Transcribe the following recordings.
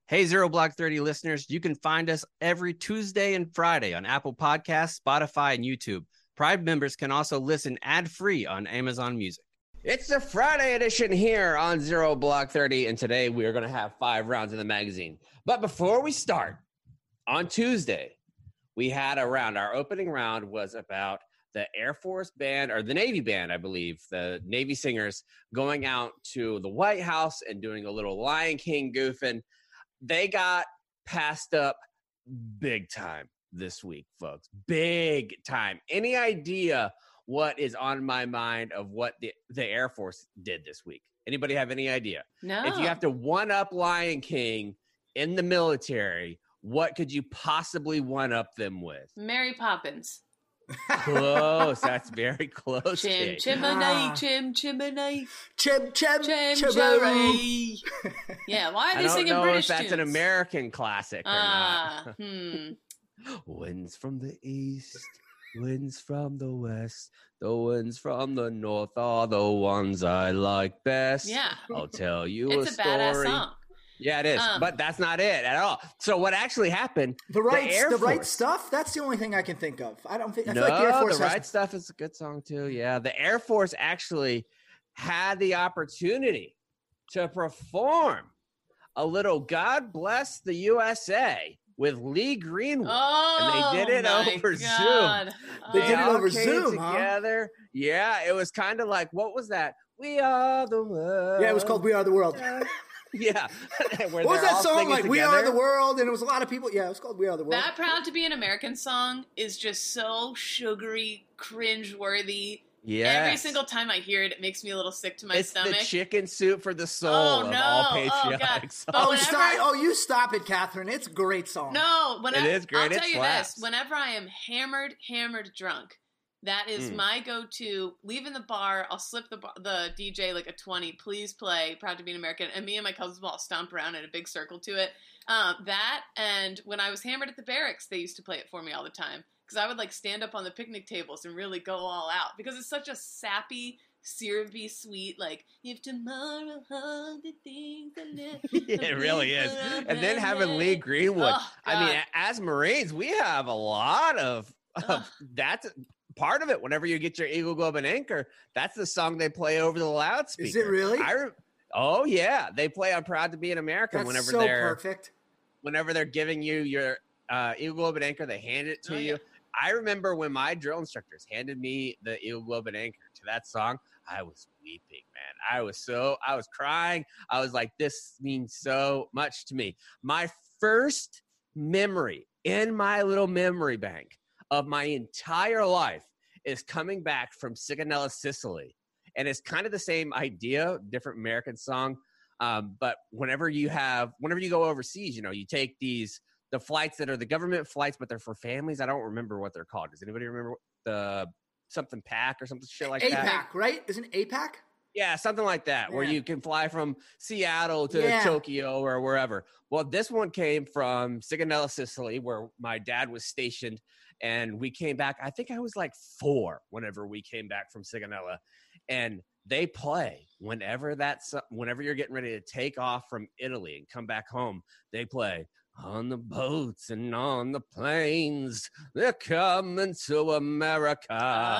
Hey, Zero Block 30 listeners, you can find us every Tuesday and Friday on Apple Podcasts, Spotify, and YouTube. Pride members can also listen ad-free on Amazon Music. It's the Friday edition here on Zero Block 30, and today we are going to have 5 rounds in the magazine. But before we start, on Tuesday, we had a round. Our opening round was about the Air Force band, or the Navy band, I believe, the Navy singers going out to the White House and doing a little Lion King goofing. They got passed up big time this week, folks. Big time. Any idea what is on my mind of what the Air Force did this week? Anybody have any idea? No. If you have to one-up Lion King in the military, what could you possibly one-up them with? Mary Poppins. Close. That's very close. Chim Kate. chimney, chim chimney, Chim chimney. Yeah, why are I they don't singing know British if that's an tunes? American classic or not. Winds from the east, winds from the west, the winds from the north are the ones I like best. Yeah. I'll tell you It's a badass story. song. Yeah, it is, but that's not it at all. So what actually happened? The right Force- stuff. That's the only thing I can think of. I don't think. I No, feel like the Air Force the has, right stuff is a good song too. Yeah, the Air Force actually had the opportunity to perform a little "God Bless the USA" with Lee Greenwood, Oh, and they did it my over God. Zoom. They did it all over came Zoom, huh? together. Yeah, it was kind of like, what was that? We are the world. Yeah, it was called "We Are the World." Yeah. What was that song like? "We Are the World," and it was a lot of people. Yeah, it was called "We Are the World." That Proud to Be an American song is just so sugary, cringe-worthy. Yeah. Every single time I hear it, it makes me a little sick to my stomach. It's the chicken soup for the soul Oh, of no. all Oh, patriotic God. songs. But whenever You stop it, Catherine. It's a great song. No, whenever, It is great. I'll It tell you slaps. this. Whenever I am hammered drunk, that is my go-to. Leaving the bar, I'll slip the DJ like a 20. Please play Proud to Be an American. And me and my cousins will all stomp around in a big circle to it. That, and when I was hammered at the barracks, they used to play it for me all the time. Because I would like stand up on the picnic tables and really go all out. Because it's such a sappy, syrupy, sweet, like, if tomorrow all the things I left. Yeah, it really is. And then having Lee Greenwood. Oh, I mean, God. as Marines, we have a lot of that's part of it. Whenever you get your Eagle Globe and Anchor, that's the song they play over the loudspeaker. Is it really? Oh yeah, they play on "Proud to Be an American" That's whenever so they're perfect. whenever they're giving you your Eagle Globe and Anchor. They hand it to you. Yeah. I remember when my drill instructors handed me the Eagle Globe and Anchor to that song, I was weeping, man. I was crying. I was like, this means so much to me. My first memory in my little memory bank of my entire life is coming back from Sigonella, Sicily. And it's kind of the same idea, different American song. But whenever you go overseas, you take the flights that are the government flights, but they're for families. I don't remember what they're called. Does anybody remember the something pack or something shit like that? APAC, right? Isn't it APAC? Yeah, something like that, where Yeah. you can fly from Seattle to Tokyo or wherever. Well, this one came from Sigonella, Sicily, where my dad was stationed, and we came back. I think I was like 4 whenever we came back from Sigonella, and they play whenever you're getting ready to take off from Italy and come back home. They play. On the boats and on the planes, they're coming to America.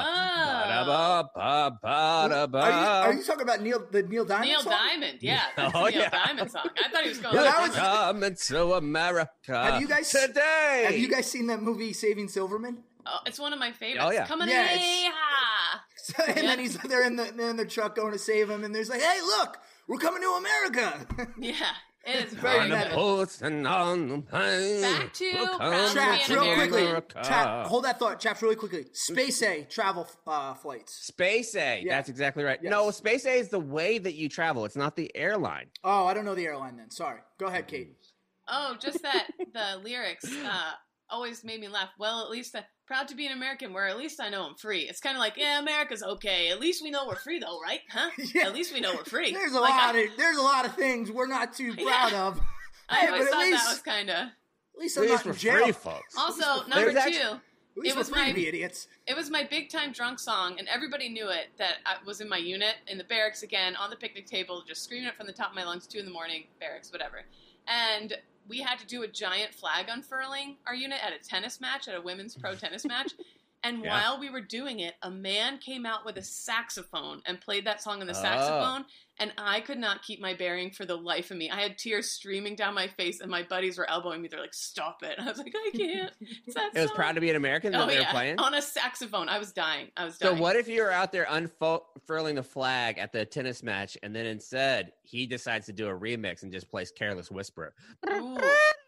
Are you talking about Neil Diamond? Neil song? Diamond, yeah. That's Oh, the Neil yeah. Diamond song. I thought he was going Well, like, that was- Coming to America Have you guys today. Have you guys seen that movie Saving Silverman? oh, it's one of my favorites. Oh, yeah. Coming Yeah, in, and then they're in the truck going to save him, and there's like, hey, look, we're coming to America. yeah. It is very on very meta. the good. boats and on the planes. Back to we're Proud to coming Be Chaps, an real American. quickly. America. Hold that thought, Chaps, really quickly. Space A travel flights. Space A. Yeah. That's exactly right. Yes. No, Space A is the way that you travel. It's not the airline. Oh, I don't know the airline then. Sorry. Go ahead, Kate. Oh, just that the lyrics always made me laugh. Well, at least proud to be an American, where at least I know I'm free. It's kind of like, yeah, America's okay. At least we know we're free, though, right? Huh? Yeah. At least we know we're free. There's a Like, lot of things we're not too proud of. I Hey, always but thought at that least- was kind of. At least At I'm least not we're in jail. free, folks. Also, number There's two, At least it we're was free my- to be idiots. it was my big time drunk song, and everybody knew it. That I was in my unit in the barracks again on the picnic table, just screaming it from the top of my lungs, 2 a.m, barracks, whatever. And we had to do a giant flag unfurling, our unit, at a tennis match, at a women's pro tennis match. And while we were doing it, a man came out with a saxophone and played that song on the saxophone. And I could not keep my bearing for the life of me. I had tears streaming down my face, and my buddies were elbowing me. They're like, "Stop it!" And I was like, "I can't." It's that It was Proud to Be an American that they were playing? On a saxophone. I was dying. So what if you were out there unfurling the flag at the tennis match, and then instead he decides to do a remix and just plays Careless Whisper? Ooh.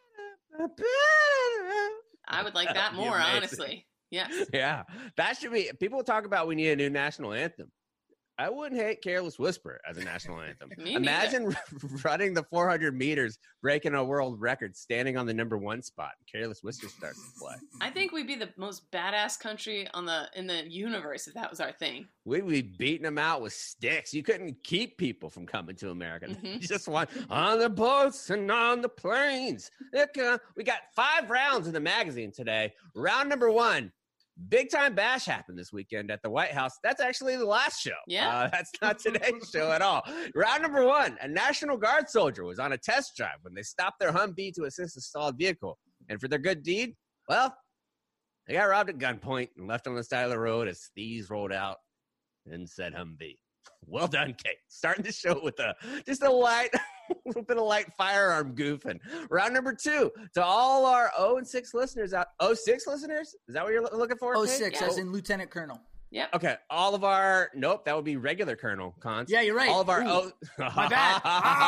I would like that more, honestly. Yes. Yeah. That should be, people talk about we need a new national anthem. I wouldn't hate Careless Whisper as a national anthem. Imagine running the 400 meters, breaking a world record, standing on the number 1 spot. Careless Whisper starts to play. I think we'd be the most badass country in the universe if that was our thing. We'd be beating them out with sticks. You couldn't keep people from coming to America. You just want on the boats and on the planes. We got 5 rounds in the magazine today. Round number 1. Big Time Bash happened this weekend at the White House. That's actually the last show. Yeah. That's not today's show at all. Round number 1, a National Guard soldier was on a test drive when they stopped their Humvee to assist a stalled vehicle. And for their good deed, well, they got robbed at gunpoint and left on the side of the road as thieves rolled out and said Humvee. Well done, Kate. Starting the show with just a little bit of light firearm goofing. Round number 2, to all our 0-6 listeners out. 06 listeners? Is that what you're looking for? 06, as in Lieutenant Colonel. Yeah. Okay. All of our, nope, that would be regular Colonel Cons. Yeah, you're right. All of our, my bad.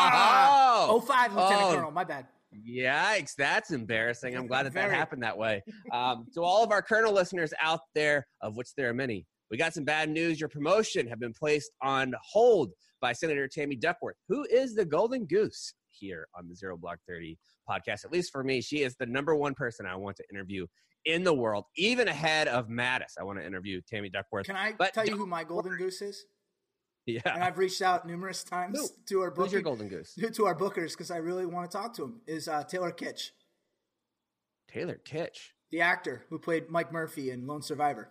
05 Lieutenant Colonel, my bad. Yikes, that's embarrassing. I'm glad that happened that way. To all of our Colonel listeners out there, of which there are many, we got some bad news. Your promotion have been placed on hold by Senator Tammy Duckworth, who is the golden goose here on the Zero Block 30 podcast. At least for me, she is the number 1 person I want to interview in the world, even ahead of Mattis. I want to interview Tammy Duckworth. Can I tell you who my golden goose is? Yeah. And I've reached out numerous times to our bookers. Who's your golden goose? To our bookers, because I really want to talk to him, is Taylor Kitsch. Taylor Kitsch? The actor who played Mike Murphy in Lone Survivor.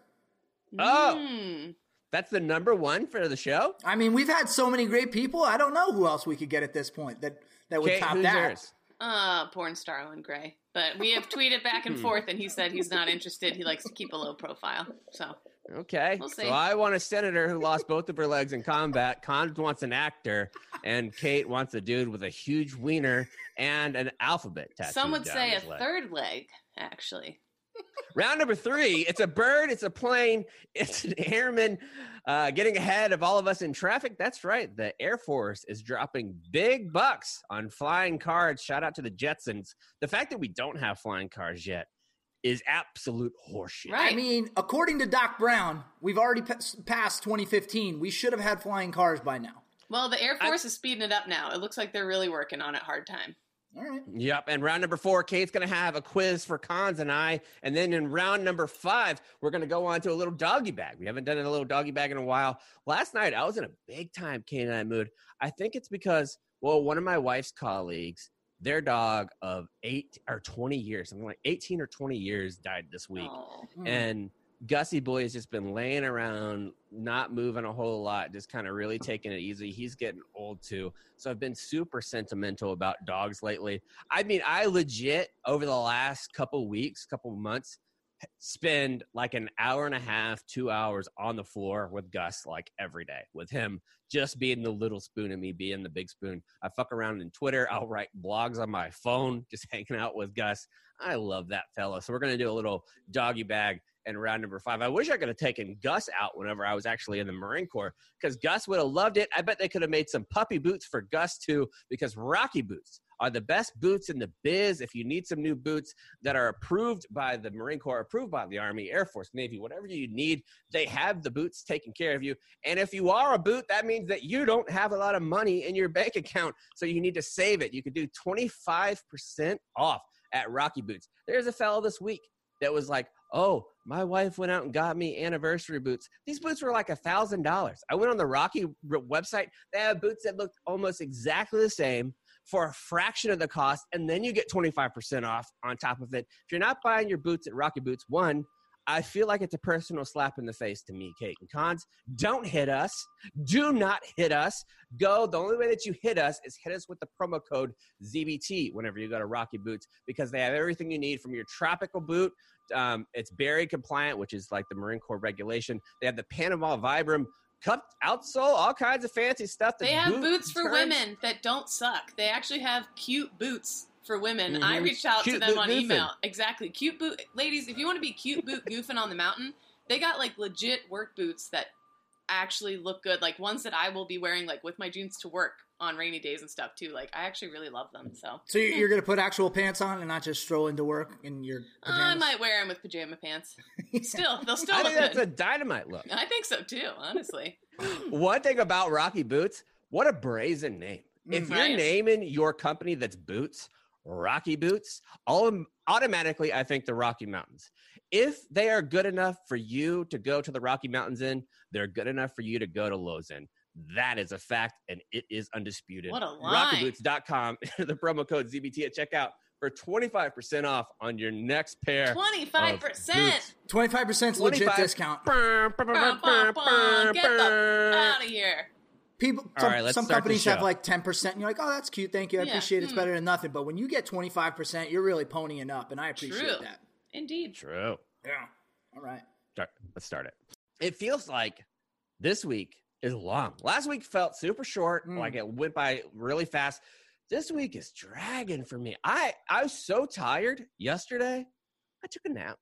Oh, that's the number 1 for the show? I mean, we've had so many great people. I don't know who else we could get at this point that would top who's that. Yours? Porn star Owen Gray. But we have tweeted back and forth, and he said he's not interested. He likes to keep a low profile. So okay. We'll see. So I want a senator who lost both of her legs in combat. Con wants an actor, and Kate wants a dude with a huge wiener and an alphabet tattoo. Some would say a leg. third leg, actually. Round number 3, it's a bird, it's a plane, it's an airman getting ahead of all of us in traffic. That's right. The Air Force is dropping big bucks on flying cars. Shout out to the Jetsons. The fact that we don't have flying cars yet is absolute horseshit. Right. I mean, according to Doc Brown, we've already passed 2015. We should have had flying cars by now. Well, the Air Force is speeding it up now. It looks like they're really working on it hard time. All right. Yep. And round number 4, Kate's going to have a quiz for Cons and I. And then in round number 5, we're going to go on to a little doggy bag. We haven't done a little doggy bag in a while. Last night, I was in a big time Kate and I mood. I think it's because, well, one of my wife's colleagues, their dog of 8 or 20 years, something like 18 or 20 years died this week. Oh. And Gussie boy has just been laying around, not moving a whole lot, just kind of really taking it easy. He's getting old too. So I've been super sentimental about dogs lately. I mean, I legit, over the last couple months, spend like an hour and a half, 2 hours on the floor with Gus like every day, with him just being the little spoon and me being the big spoon. I fuck around in Twitter. I'll write blogs on my phone, just hanging out with Gus. I love that fella. So we're going to do a little doggy bag in round number 5. I wish I could have taken Gus out whenever I was actually in the Marine Corps, because Gus would have loved it. I bet they could have made some puppy boots for Gus too, because Rocky boots are the best boots in the biz. If you need some new boots that are approved by the Marine Corps, approved by the Army, Air Force, Navy, whatever you need, they have the boots taking care of you. And if you are a boot, that means that you don't have a lot of money in your bank account, so you need to save it. You could do 25% off at Rocky Boots. There's a fellow this week that was like, oh, my wife went out and got me anniversary boots. These boots were like $1,000. I went on the Rocky website. They have boots that looked almost exactly the same for a fraction of the cost, and then you get 25% off on top of it. If you're not buying your boots at Rocky Boots, 1, I feel like it's a personal slap in the face to me, Kate and Cons. Don't hit us. Do not hit us. The only way that you hit us is hit us with the promo code ZBT whenever you go to Rocky Boots, because they have everything you need from your tropical boot. It's Berry compliant, which is like the Marine Corps regulation. They have the Panama Vibram cupped outsole, all kinds of fancy stuff. They have boots for women that don't suck. They actually have cute boots for women. Mm-hmm. I reached out to them on email. Exactly. Cute boot. Ladies, if you want to be cute boot goofing on the mountain, they got like legit work boots that actually look good. Like ones that I will be wearing like with my jeans to work on rainy days and stuff too. Like I actually really love them. So you're going to put actual pants on and not just stroll into work in your pajamas? I might wear them with pajama pants. They'll still I look think that's good. a dynamite look. I think so too, honestly. One thing about Rocky Boots, what a brazen name. If you're naming your company that's Boots, Rocky Boots, automatically I think the Rocky Mountains. If they are good enough for you to go to the Rocky Mountains in, they're good enough for you to go to Lowe's in. That is a fact, and it is undisputed. What a lie. RockyBoots.com, the promo code ZBT at checkout for 25% off on your next pair. 25%. 25% legit discount. Get the out of here. Some companies have like 10%, and you're like, oh, that's cute, thank you, I appreciate it, it's better than nothing. But when you get 25%, you're really ponying up, and I appreciate that. Indeed. True. Yeah. All right. Let's start it. It feels like this week is long. Last week felt super short, like it went by really fast. This week is dragging for me. I was so tired yesterday, I took a nap.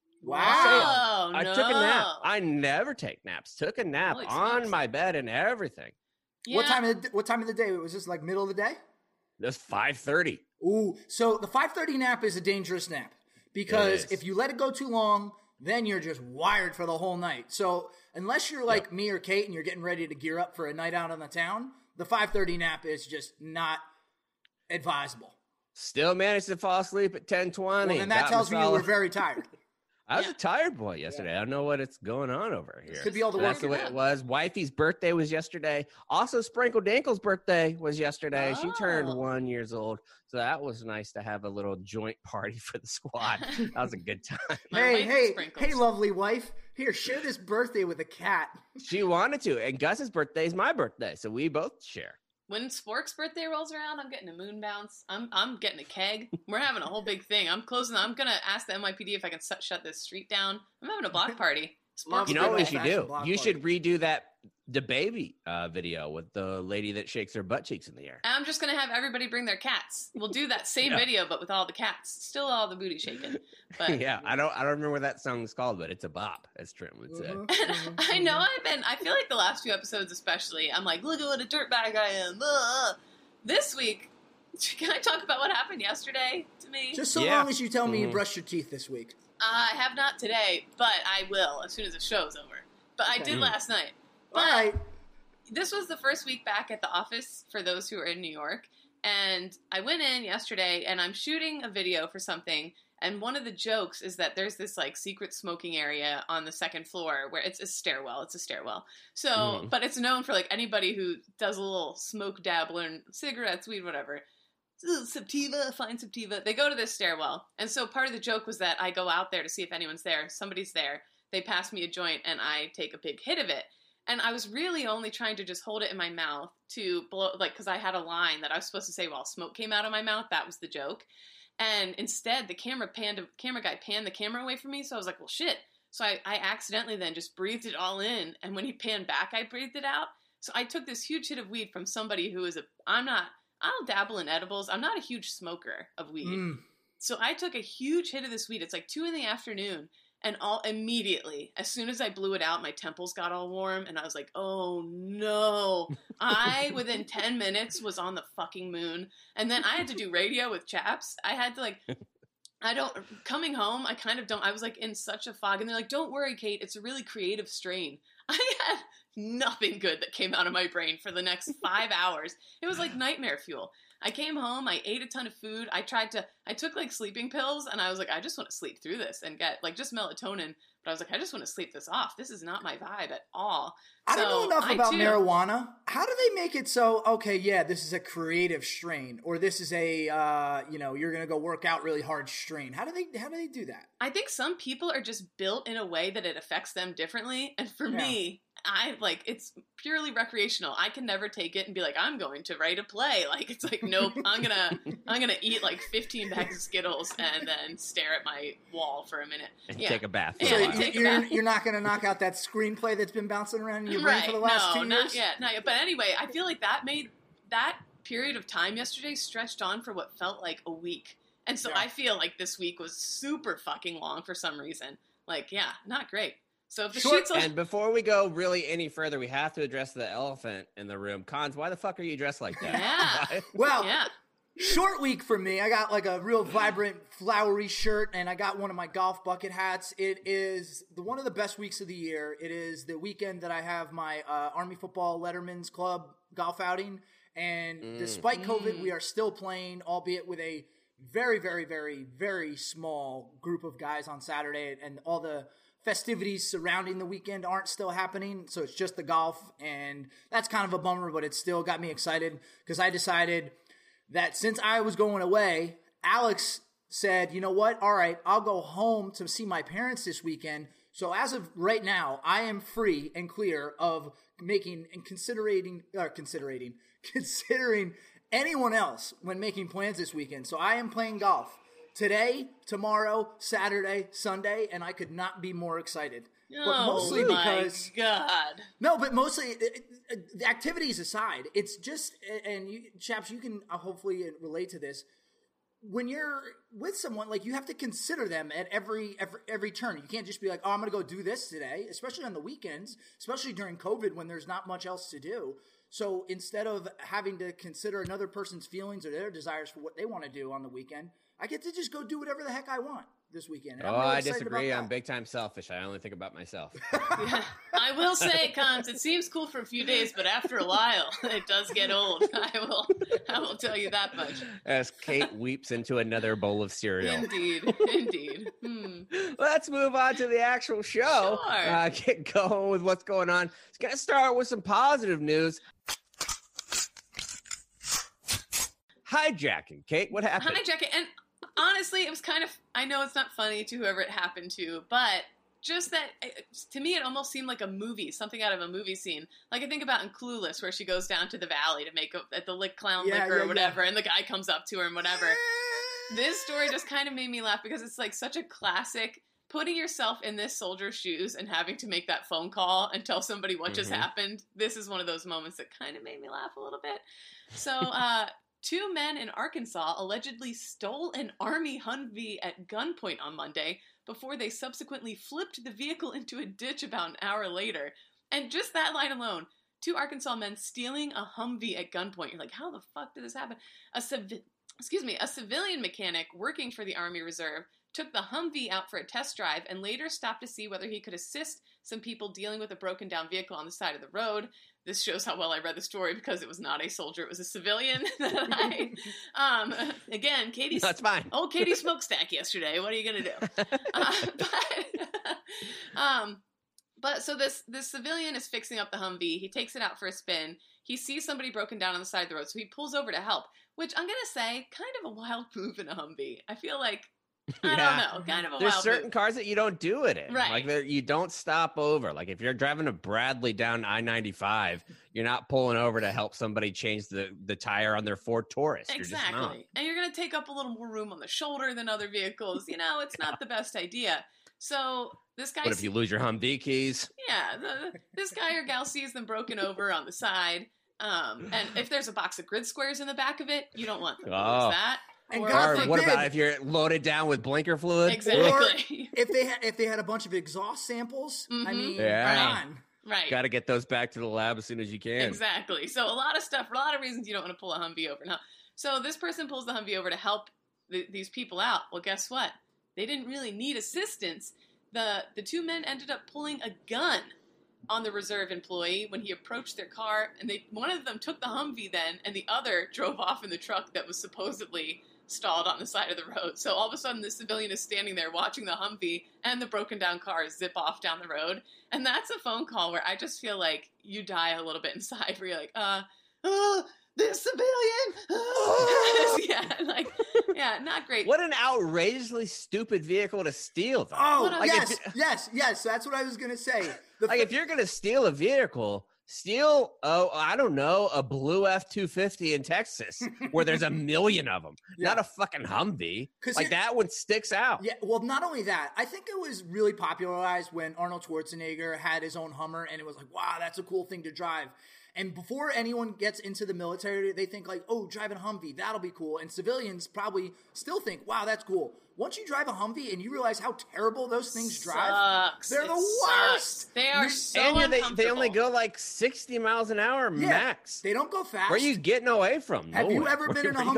Wow. I took a nap. I never take naps. Took a nap on my bed and everything. Yeah. What time of the day? Was this like middle of the day? It was 5:30. Ooh, so the 5:30 nap is a dangerous nap because if you let it go too long, then you're just wired for the whole night. So unless you're like me or Kate and you're getting ready to gear up for a night out on the town, the 5:30 nap is just not advisable. Still managed to fall asleep at 10:20. Well, and that tells me you were very tired. I was a tired boy yesterday. I don't know what it's going on over here. Could be all the work. That's the way it was. Wifey's birthday was yesterday. Also, Sprinkle Dinkle's birthday was yesterday. She turned 1 year old. So that was nice to have a little joint party for the squad. That was a good time. Hey, lovely wife. Here, share this birthday with a cat. She wanted to. And Gus's birthday is my birthday. So we both share. When Spork's birthday rolls around, I'm getting a moon bounce. I'm getting a keg. We're having a whole big thing. I'm gonna ask the NYPD if I can shut this street down. I'm having a block party. You know what you should do? You should redo the baby video with the lady that shakes her butt cheeks in the air. I'm just gonna have everybody bring their cats. We'll do that same video, but with all the cats. Still all the booty shaking. But yeah, I don't remember what that song is called, but it's a bop, as Trent would say. I know I feel like the last few episodes especially, I'm like, look at what a dirtbag I am. This week, can I talk about what happened yesterday to me? Just so long as you tell me you brushed your teeth this week. I have not today, but I will as soon as the show's over. But I did last night. But all right. This was the first week back at the office for those who are in New York. And I went in yesterday and I'm shooting a video for something. And one of the jokes is that there's this like secret smoking area on the second floor where it's a stairwell. So, but it's known for like anybody who does a little smoke dabbling, cigarettes, weed, whatever. Sativa, fine sativa. They go to this stairwell. And so part of the joke was that I go out there to see if anyone's there. Somebody's there. They pass me a joint and I take a big hit of it. And I was really only trying to just hold it in my mouth to blow, like, because I had a line that I was supposed to say while smoke came out of my mouth. That was the joke. And instead, the camera guy panned the camera away from me. So I was like, well, shit. So I accidentally then just breathed it all in. And when he panned back, I breathed it out. So I took this huge hit of weed from somebody who is I'll dabble in edibles. I'm not a huge smoker of weed. So I took a huge hit of this weed. It's like 2 PM. And immediately, as soon as I blew it out, my temples got all warm. And I was like, oh no. Within 10 minutes, was on the fucking moon. And then I had to do radio with Chaps. I had to coming home, I was like in such a fog. And they're like, don't worry, Kate. It's a really creative strain. I had nothing good that came out of my brain for the next 5 hours. It was like nightmare fuel. I came home, I ate a ton of food. I took like sleeping pills, and I was like, I just want to sleep through this and get like just melatonin. But I was like, I just want to sleep this off. This is not my vibe at all. I don't know enough about marijuana. How do they make it so, okay, yeah, this is a creative strain, or this is a, you're going to go work out really hard strain? How do they do that? I think some people are just built in a way that it affects them differently. And for me, it's purely recreational. I can never take it and be like, I'm going to write a play. Like, it's like, nope, I'm gonna eat like 15 bags of Skittles and then stare at my wall for a minute. And take a bath. Yeah, you're not gonna knock out that screenplay that's been bouncing around in your brain for the last 2 years? Not yet. But anyway, I feel like that made that period of time yesterday stretched on for what felt like a week. And so I feel like this week was super fucking long for some reason. Like, yeah, not great. So if the sheets and before we go really any further, we have to address the elephant in the room. Cons, why the fuck are you dressed like that? Yeah. Well, short week for me. I got like a real vibrant, flowery shirt, and I got one of my golf bucket hats. It is one of the best weeks of the year. It is the weekend that I have my Army Football Letterman's Club golf outing. And despite COVID, we are still playing, albeit with a very, very, very, very small group of guys on Saturday, and all the festivities surrounding the weekend aren't still happening, so it's just the golf, and that's kind of a bummer, but it still got me excited because I decided that since I was going away, Alex said, you know what, all right, I'll go home to see my parents this weekend. So as of right now, I am free and clear of making and considering anyone else when making plans this weekend. So I am playing golf today, tomorrow, Saturday, Sunday, and I could not be more excited. But mostly because God. No, but mostly the activities aside, it's just, and you, chaps, you can hopefully relate to this. When you're with someone, like, you have to consider them at every turn. You can't just be like, oh, I'm going to go do this today, especially on the weekends, especially during COVID when there's not much else to do. So instead of having to consider another person's feelings or their desires for what they want to do on the weekend, I get to just go do whatever the heck I want this weekend. Oh, really, I disagree. I'm big time selfish. I only think about myself. I will say, Cons, it seems cool for a few days, but after a while, it does get old. I will tell you that much. As Kate weeps into another bowl of cereal. Indeed. Let's move on to the actual show. Sure. Get going with what's going on. It's going to start with some positive news. Hijacking. Kate, what happened? Hijacking. And honestly, it was kind of, I know it's not funny to whoever it happened to, but just that, to me, it almost seemed like a movie, something out of a movie scene. Like I think about in Clueless, where she goes down to the valley to make at the Lick Clown Liquor or whatever, and the guy comes up to her and whatever. This story just kind of made me laugh because it's like such a classic, putting yourself in this soldier's shoes and having to make that phone call and tell somebody what just happened. This is one of those moments that kind of made me laugh a little bit. So, 2 men in Arkansas allegedly stole an Army Humvee at gunpoint on Monday before they subsequently flipped the vehicle into a ditch about an hour later. And just that line alone, 2 Arkansas men stealing a Humvee at gunpoint. You're like, how the fuck did this happen? A civilian mechanic working for the Army Reserve took the Humvee out for a test drive and later stopped to see whether he could assist some people dealing with a broken down vehicle on the side of the road. This shows how well I read the story because it was not a soldier, it was a civilian that again, Katie's... That's fine. Old Katie smokestack yesterday. What are you going to do? But so this civilian is fixing up the Humvee. He takes it out for a spin. He sees somebody broken down on the side of the road, so he pulls over to help, which I'm going to say, kind of a wild move in a Humvee. I feel like, I don't know, kind of a There's wild certain move. cars that you don't do it in. Right. Like, you don't stop over. Like, if you're driving a Bradley down I-95, you're not pulling over to help somebody change the tire on their Ford Taurus. Exactly. And you're going to take up a little more room on the shoulder than other vehicles. You know, it's not the best idea. So this guy... What if you lose your Humvee keys? Yeah, this guy or gal sees them broken over on the side. And if there's a box of grid squares in the back of it, you don't want them to lose that. And or what about if you're loaded down with blinker fluid? Exactly. Or if they had a bunch of exhaust samples, I mean, yeah. come on. Right. Got to get those back to the lab as soon as you can. Exactly. So a lot of stuff, for a lot of reasons, you don't want to pull a Humvee over. Now, so this person pulls the Humvee over to help these people out. Well, guess what? They didn't really need assistance. The 2 men ended up pulling a gun on the reserve employee when he approached their car, and one of them took the Humvee then, and the other drove off in the truck that was supposedly stalled on the side of the road. So all of a sudden, the civilian is standing there watching the Humvee and the broken down car zip off down the road. And that's a phone call where I just feel like you die a little bit inside, where you're like, this civilian! Not great. What an outrageously stupid vehicle to steal, though. Oh, like yes, that's what I was going to say. If you're going to steal a vehicle, steal, I don't know, a blue F-250 in Texas where there's a million of them, not a fucking Humvee. Like, that one sticks out. Yeah, well, not only that, I think it was really popularized when Arnold Schwarzenegger had his own Hummer, and it was like, wow, that's a cool thing to drive. And before anyone gets into the military, they think like, oh, driving a Humvee, that'll be cool. And civilians probably still think, wow, that's cool. Once you drive a Humvee and you realize how terrible those things drive, they're the worst. They are so uncomfortable. They only go like 60 miles an hour max. They don't go fast. Where are you getting away from? Have you ever been in a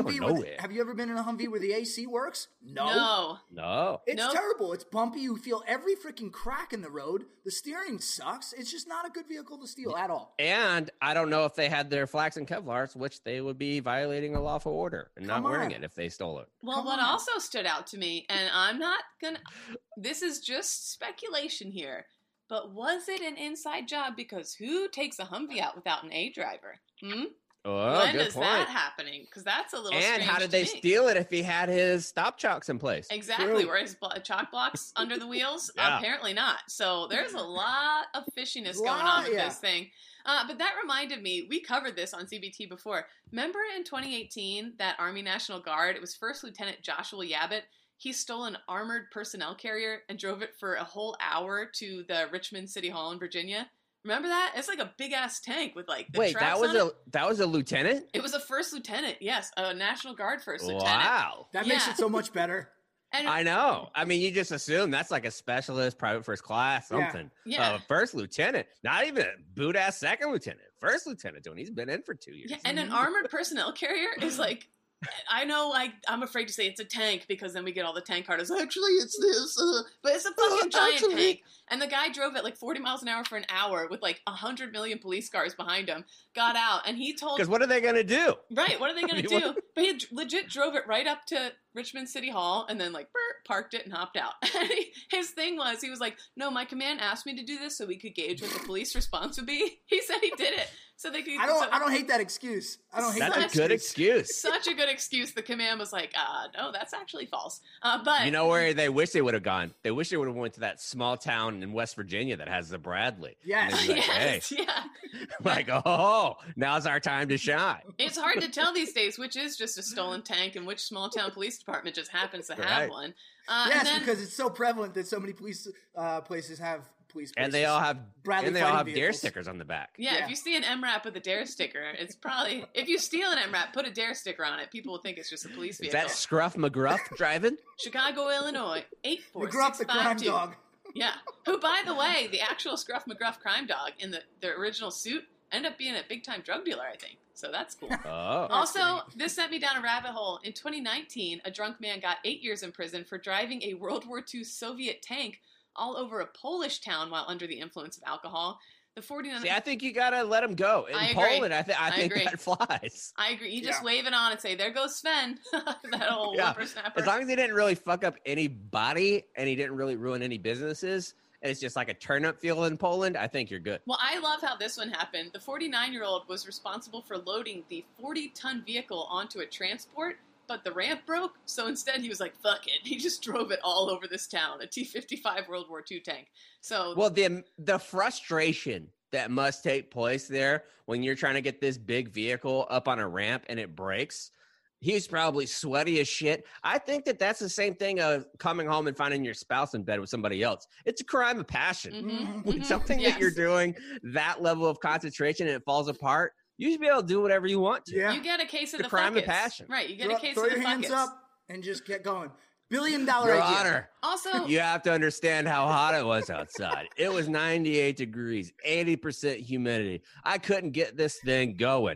Humvee where the AC works? No. It's terrible. It's bumpy. You feel every freaking crack in the road. The steering sucks. It's just not a good vehicle to steal at all. And I don't know if they had their flags and Kevlars, which they would be violating a lawful order and not wearing it if they stole it. Well, what also stood out to me, and I'm not gonna, this is just speculation here, but was it an inside job? Because who takes a Humvee out without an A driver? Oh, when is that happening? Because that's a little strange. And how did they steal it if he had his stop chocks in place? Exactly. Were his chalk blocks under the wheels? Apparently not. So there's a lot of fishiness going on with this thing. But that reminded me, we covered this on CBT before. Remember in 2018, that Army National Guard, it was First Lieutenant Joshua Yabbitt. He stole an armored personnel carrier and drove it for a whole hour to the Richmond City Hall in Virginia. Remember that? It's like a big ass tank with like the tracks on it. That was a lieutenant? It was a first lieutenant, yes, a National Guard first lieutenant. Wow. That makes it so much better. And I know. I mean, you just assume that's like a specialist, private first class, something. Yeah. First lieutenant. Not even a boot ass second lieutenant. First lieutenant doing. He's been in for 2 years. Yeah, and an armored personnel carrier is like, I know, I'm afraid to say it's a tank because then we get all the tank artists. Actually, it's this, but it's a fucking giant tank. And the guy drove it like 40 miles an hour for an hour with like 100 million police cars behind him. Got out, and he told. Because what are they going to do? Right, what are they going to do? But he legit drove it right up to Richmond City Hall and then like parked it and hopped out. His thing was, he was like, "No, my command asked me to do this so we could gauge what the police response would be." He said he did it so they could. I don't hate that excuse. That's a good excuse. Such a good excuse. The command was like, "No, that's actually false." But you know where they wish they would have gone? They wish they would have went to that small town in West Virginia that has the Bradley. Yes, like, like, oh, now's our time to shine. It's hard to tell these days which is just a stolen tank and which small town police department just happens to have one. Because it's so prevalent that so many police places have police places. And they all have Bradley DARE stickers on the back. Yeah, if you see an MRAP with a DARE sticker, it's probably, if you steal an MRAP, put a DARE sticker on it. People will think it's just a police vehicle. Is that Scruff McGruff driving? Chicago, Illinois, 84652. McGruff the crime dog. Yeah, who, by the way, the actual Scruff McGruff crime dog in the original suit ended up being a big-time drug dealer, I think. So that's cool. Oh. Also, this sent me down a rabbit hole. In 2019, a drunk man got 8 years in prison for driving a World War II Soviet tank all over a Polish town while under the influence of alcohol. The 49. See, I think you gotta let him go. In Poland, I think that flies. I agree. You just wave it on and say, "There goes Sven," that old whippersnapper. As long as he didn't really fuck up anybody and he didn't really ruin any businesses, and it's just like a turnip field in Poland, I think you're good. Well, I love how this one happened. The 49-year-old was responsible for loading the 40-ton vehicle onto a transport, but the ramp broke, so instead he was like, fuck it. He just drove it all over this town, a T-55 World War II tank. So, well, the frustration that must take place there when you're trying to get this big vehicle up on a ramp and it breaks, he's probably sweaty as shit. I think that's the same thing of coming home and finding your spouse in bed with somebody else. It's a crime of passion. When something that you're doing, that level of concentration, and it falls apart, you should be able to do whatever you want to. Yeah. You get a case of the crime buckets. of passion. Right, you get a case throw of the your hands buckets. up and just get going. $1 billion idea. Your Honor, also, you have to understand how hot it was outside. It was 98 degrees, 80% humidity. I couldn't get this thing going.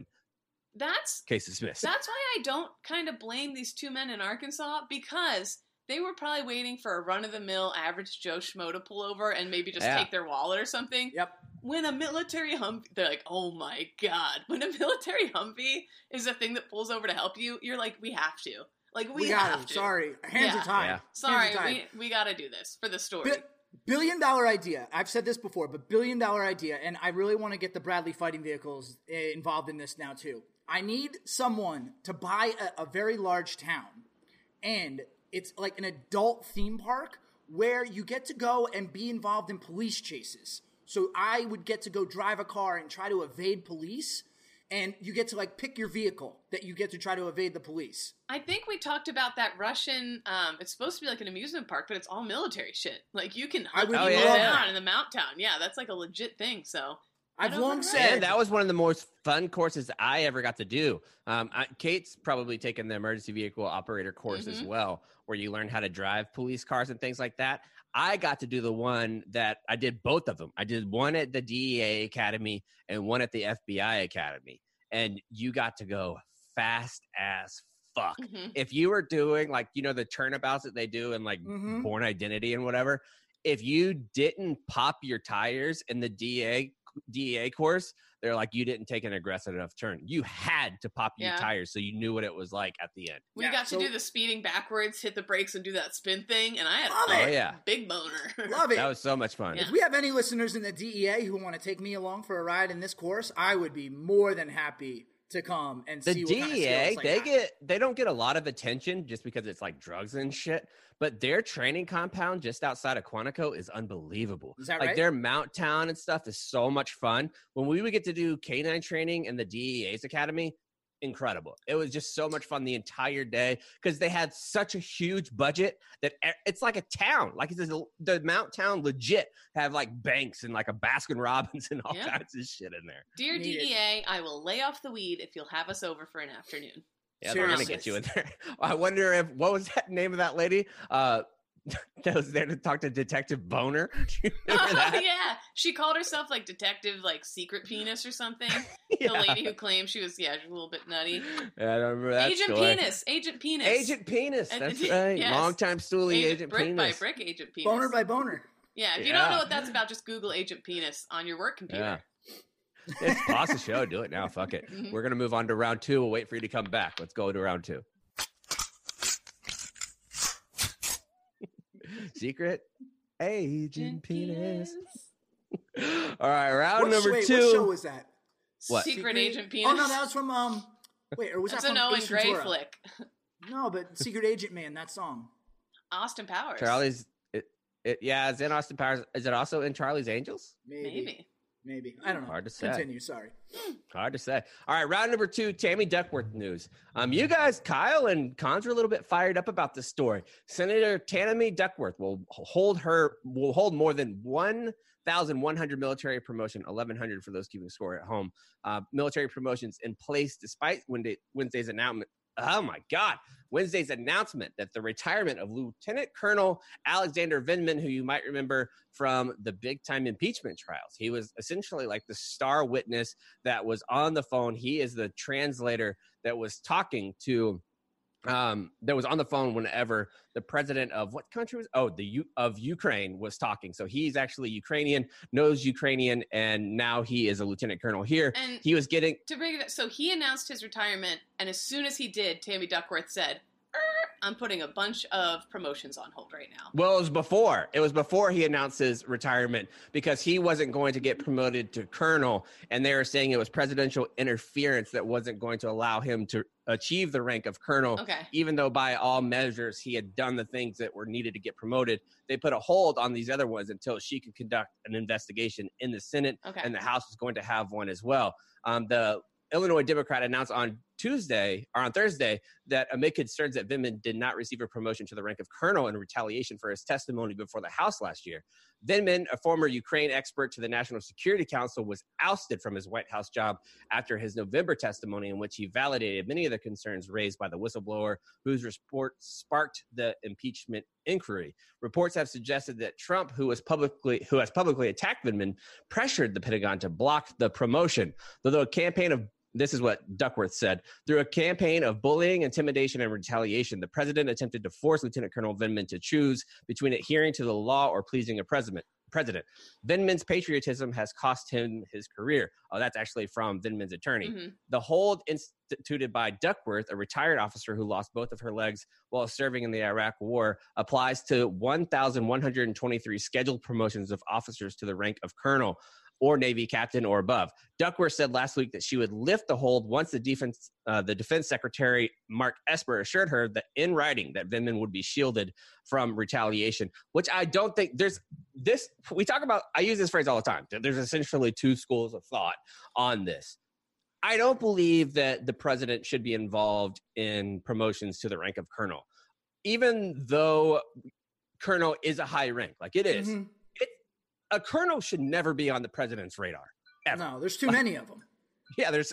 Case dismissed. That's why I don't kind of blame these two men in Arkansas, because they were probably waiting for a run-of-the-mill average Joe Schmo to pull over and maybe just take their wallet or something. Yep. when a military Humvee, they're like, oh my God. When a military Humvee is a thing that pulls over to help you, you're like, we have to. Like, we have to. Sorry. Hands are tied. Yeah. Sorry, we got to do this for the story. $1 billion idea. I've said this before, but $1 billion idea. And I really want to get the Bradley fighting vehicles involved in this now, too. I need someone to buy a very large town. And it's like an adult theme park where you get to go and be involved in police chases. So I would get to go drive a car and try to evade police. And you get to like pick your vehicle that you get to try to evade the police. I think we talked about that Russian, it's supposed to be like an amusement park, but it's all military shit. Like you can hunt people down in the Mount Town. Yeah, that's like a legit thing. So I've long said. And that was one of the most fun courses I ever got to do. Kate's probably taken the emergency vehicle operator course as well, where you learn how to drive police cars and things like that. I got to do the one that I did both of them. I did one at the DEA Academy and one at the FBI Academy. And you got to go fast as fuck. If you were doing like, you know, the turnabouts that they do in like Born Identity and whatever, if you didn't pop your tires in the DEA course, they're like, you didn't take an aggressive enough turn. You had to pop your tires so you knew what it was like at the end. We got to do the speeding backwards, hit the brakes, and do that spin thing, and I had a big boner. Love it. That was so much fun. If we have any listeners in the DEA who want to take me along for a ride in this course, I would be more than happy to come and see what kind of skills they don't get a lot of attention just because it's like drugs and shit, but their training compound just outside of Quantico is unbelievable. Is that like right? Their Mount Town and stuff is so much fun. When we would get to do K9 training in the DEA's Academy, incredible. It was just so much fun the entire day because they had such a huge budget that it's like a town. Like the Mount Town legit have like banks and like a Baskin Robbins and all kinds of shit in there. Dear DEA, I will lay off the weed if you'll have us over for an afternoon. Yeah, they're going to get you in there. I wonder what was that name of that lady? That was there to talk to Detective Boner. Yeah. She called herself like Detective like Secret Penis or something. The lady who claimed she was a little bit nutty. Yeah, I don't remember that Agent Penis. Agent Penis. That's right. Yes. Long-time stoolie Agent Penis. Brick by brick Agent Penis. Boner by boner. Yeah, if you don't know what that's about, just Google Agent Penis on your work computer. Yeah. Let's pause the show. Do it now. Fuck it. We're going to move on to round 2. We'll wait for you to come back. Let's go to round 2. Secret Agent Penis. All right, round number 2. What show was that? What? Secret Agent Penis. Oh no, that was from or was that's that from an Owen Ace Gray Ventura? flick. No, but Secret Agent Man, that song. Austin Powers. Charlie's. It's in Austin Powers. Is it also in Charlie's Angels? Maybe. I don't know. Hard to say. Continue. Sorry. Hard to say. All right, round number 2, Tammy Duckworth news. You guys, Kyle and Cons, are a little bit fired up about this story. Senator Tammy Duckworth will hold more than 1,100 military promotion, 1,100 for those keeping score at home, military promotions in place despite Wednesday's announcement. Oh my God. Wednesday's announcement that the retirement of Lieutenant Colonel Alexander Vindman, who you might remember from the big time impeachment trials. He was essentially like the star witness that was on the phone. He is the translator that was talking to that was on the phone whenever the president of what country was? Of Ukraine was talking. So he's actually Ukrainian, knows Ukrainian, and now he is a lieutenant colonel here. And he was getting to bring it up. So he announced his retirement, and as soon as he did, Tammy Duckworth said, I'm putting a bunch of promotions on hold right now. Well, it was before he announced his retirement because he wasn't going to get promoted to colonel, and they were saying it was presidential interference that wasn't going to allow him to achieve the rank of colonel, even though by all measures he had done the things that were needed to get promoted. They put a hold on these other ones until she could conduct an investigation in the Senate, and the House was going to have one as well. The Illinois Democrat announced on Thursday that amid concerns that Vindman did not receive a promotion to the rank of colonel in retaliation for his testimony before the House last year. Vindman, a former Ukraine expert to the National Security Council, was ousted from his White House job after his November testimony in which he validated many of the concerns raised by the whistleblower whose report sparked the impeachment inquiry. Reports have suggested that Trump, who has publicly attacked Vindman, pressured the Pentagon to block the promotion. Though a campaign of This is what Duckworth said. Through a campaign of bullying, intimidation, and retaliation, the president attempted to force Lieutenant Colonel Vindman to choose between adhering to the law or pleasing a president. president. Vindman's patriotism has cost him his career. Oh, that's actually from Vindman's attorney. Mm-hmm. The hold instituted by Duckworth, a retired officer who lost both of her legs while serving in the Iraq War, applies to 1,123 scheduled promotions of officers to the rank of colonel or Navy captain or above. Duckworth said last week that she would lift the hold once the defense secretary, Mark Esper, assured her that in writing that Vindman would be shielded from retaliation, which I don't think there's this. We talk about, I use this phrase all the time. There's essentially two schools of thought on this. I don't believe that the president should be involved in promotions to the rank of colonel, even though colonel is a high rank, like it is. Mm-hmm. A colonel should never be on the president's radar. Ever. No, there's too many of them. Yeah, there's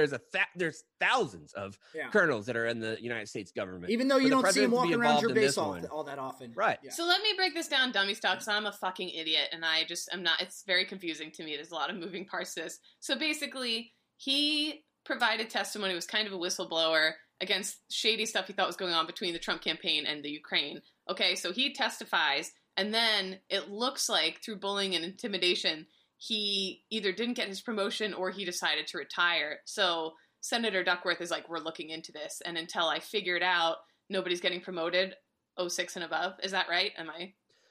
thousands of colonels that are in the United States government. Even though you don't see them walking around your base all that often. Right. Yeah. So let me break this down, dummy stock, because I'm a fucking idiot, and I'm not, it's very confusing to me. There's a lot of moving parts to this. So basically, he provided testimony, was kind of a whistleblower against shady stuff he thought was going on between the Trump campaign and the Ukraine. Okay, so he testifies, and then it looks like through bullying and intimidation, he either didn't get his promotion or he decided to retire. So Senator Duckworth is like, we're looking into this. And until I figure it out, nobody's getting promoted 06 and above. Is that right? Am I?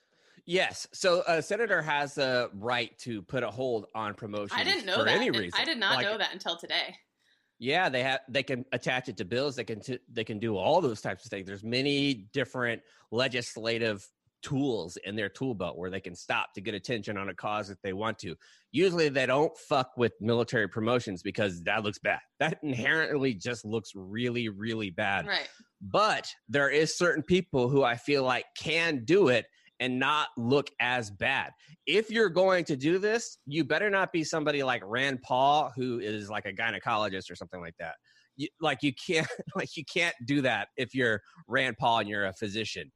Yes. So a senator has a right to put a hold on promotions. I didn't know for that. Any reason. I did not know that until today. Yeah, they can attach it to bills. They can do all those types of things. There's many different legislative tools in their tool belt where they can stop to get attention on a cause that they want to. Usually they don't fuck with military promotions because that looks bad. That inherently just looks really, really bad. Right. But there is certain people who I feel like can do it and not look as bad. If you're going to do this, you better not be somebody like Rand Paul, who is like a gynecologist or something like that. You can't do that if you're Rand Paul and you're a physician.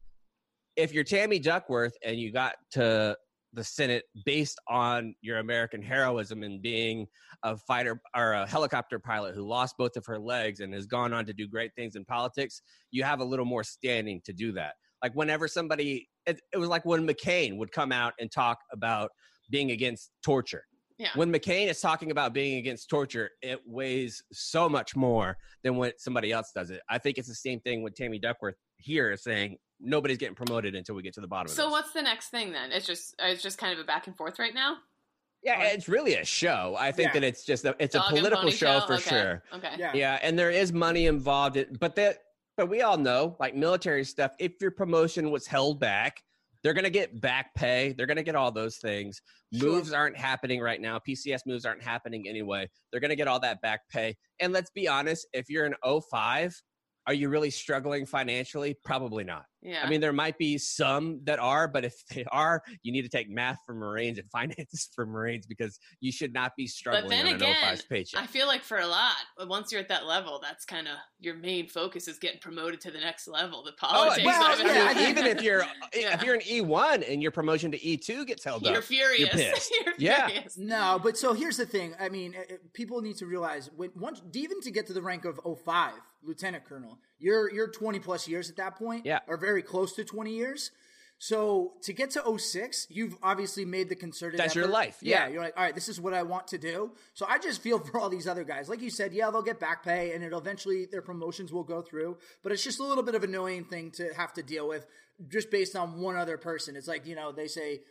If you're Tammy Duckworth and you got to the Senate based on your American heroism and being a fighter or a helicopter pilot who lost both of her legs and has gone on to do great things in politics, you have a little more standing to do that. Like whenever somebody, it was like when McCain would come out and talk about being against torture. Yeah. When McCain is talking about being against torture, it weighs so much more than when somebody else does it. I think it's the same thing with Tammy Duckworth here saying nobody's getting promoted until we get to the bottom of this. So what's the next thing then? It's just kind of a back and forth right now? Yeah, it's really a show. I think that it's just a political show for sure. Okay. Yeah, and there is money involved, but we all know, like military stuff, if your promotion was held back, they're going to get back pay. They're going to get all those things. Sure. Moves aren't happening right now. PCS moves aren't happening anyway. They're going to get all that back pay. And let's be honest, if you're an 05, are you really struggling financially? Probably not. Yeah. I mean, there might be some that are, but if they are, you need to take math for Marines and finance for Marines because you should not be struggling on an 05's paycheck. I feel like for a lot, once you're at that level, that's kind of your main focus is getting promoted to the next level. The politics. Even if you're an E1 and your promotion to E2 gets held up, you're furious. You're pissed. You're furious. No, but so here's the thing. I mean, people need to realize even to get to the rank of 05, lieutenant colonel, you're 20 plus years at that point. Yeah. Or very close to 20 years. So to get to 06, you've obviously made the concerted That's effort. your life. Yeah. You're like, all right, this is what I want to do. So I just feel for all these other guys. Like you said, yeah, they'll get back pay and it'll eventually their promotions will go through. But it's just a little bit of an annoying thing to have to deal with just based on one other person. It's like, they say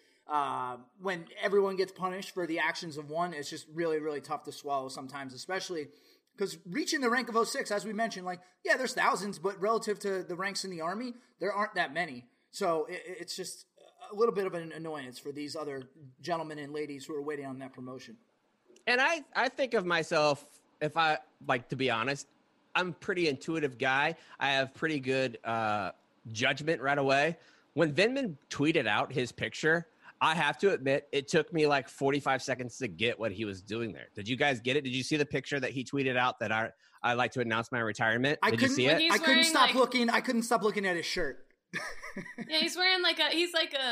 when everyone gets punished for the actions of one, it's just really, really tough to swallow sometimes, especially because reaching the rank of 06, as we mentioned, there's thousands, but relative to the ranks in the Army, there aren't that many. So it's just a little bit of an annoyance for these other gentlemen and ladies who are waiting on that promotion. And I think of myself, if I to be honest, I'm a pretty intuitive guy. I have pretty good judgment right away. When Vindman tweeted out his picture, I have to admit, it took me 45 seconds to get what he was doing there. Did you guys get it? Did you see the picture that he tweeted out that I like to announce my retirement? Did you see it? I couldn't stop looking. I couldn't stop looking at his shirt. Yeah, he's wearing he's like a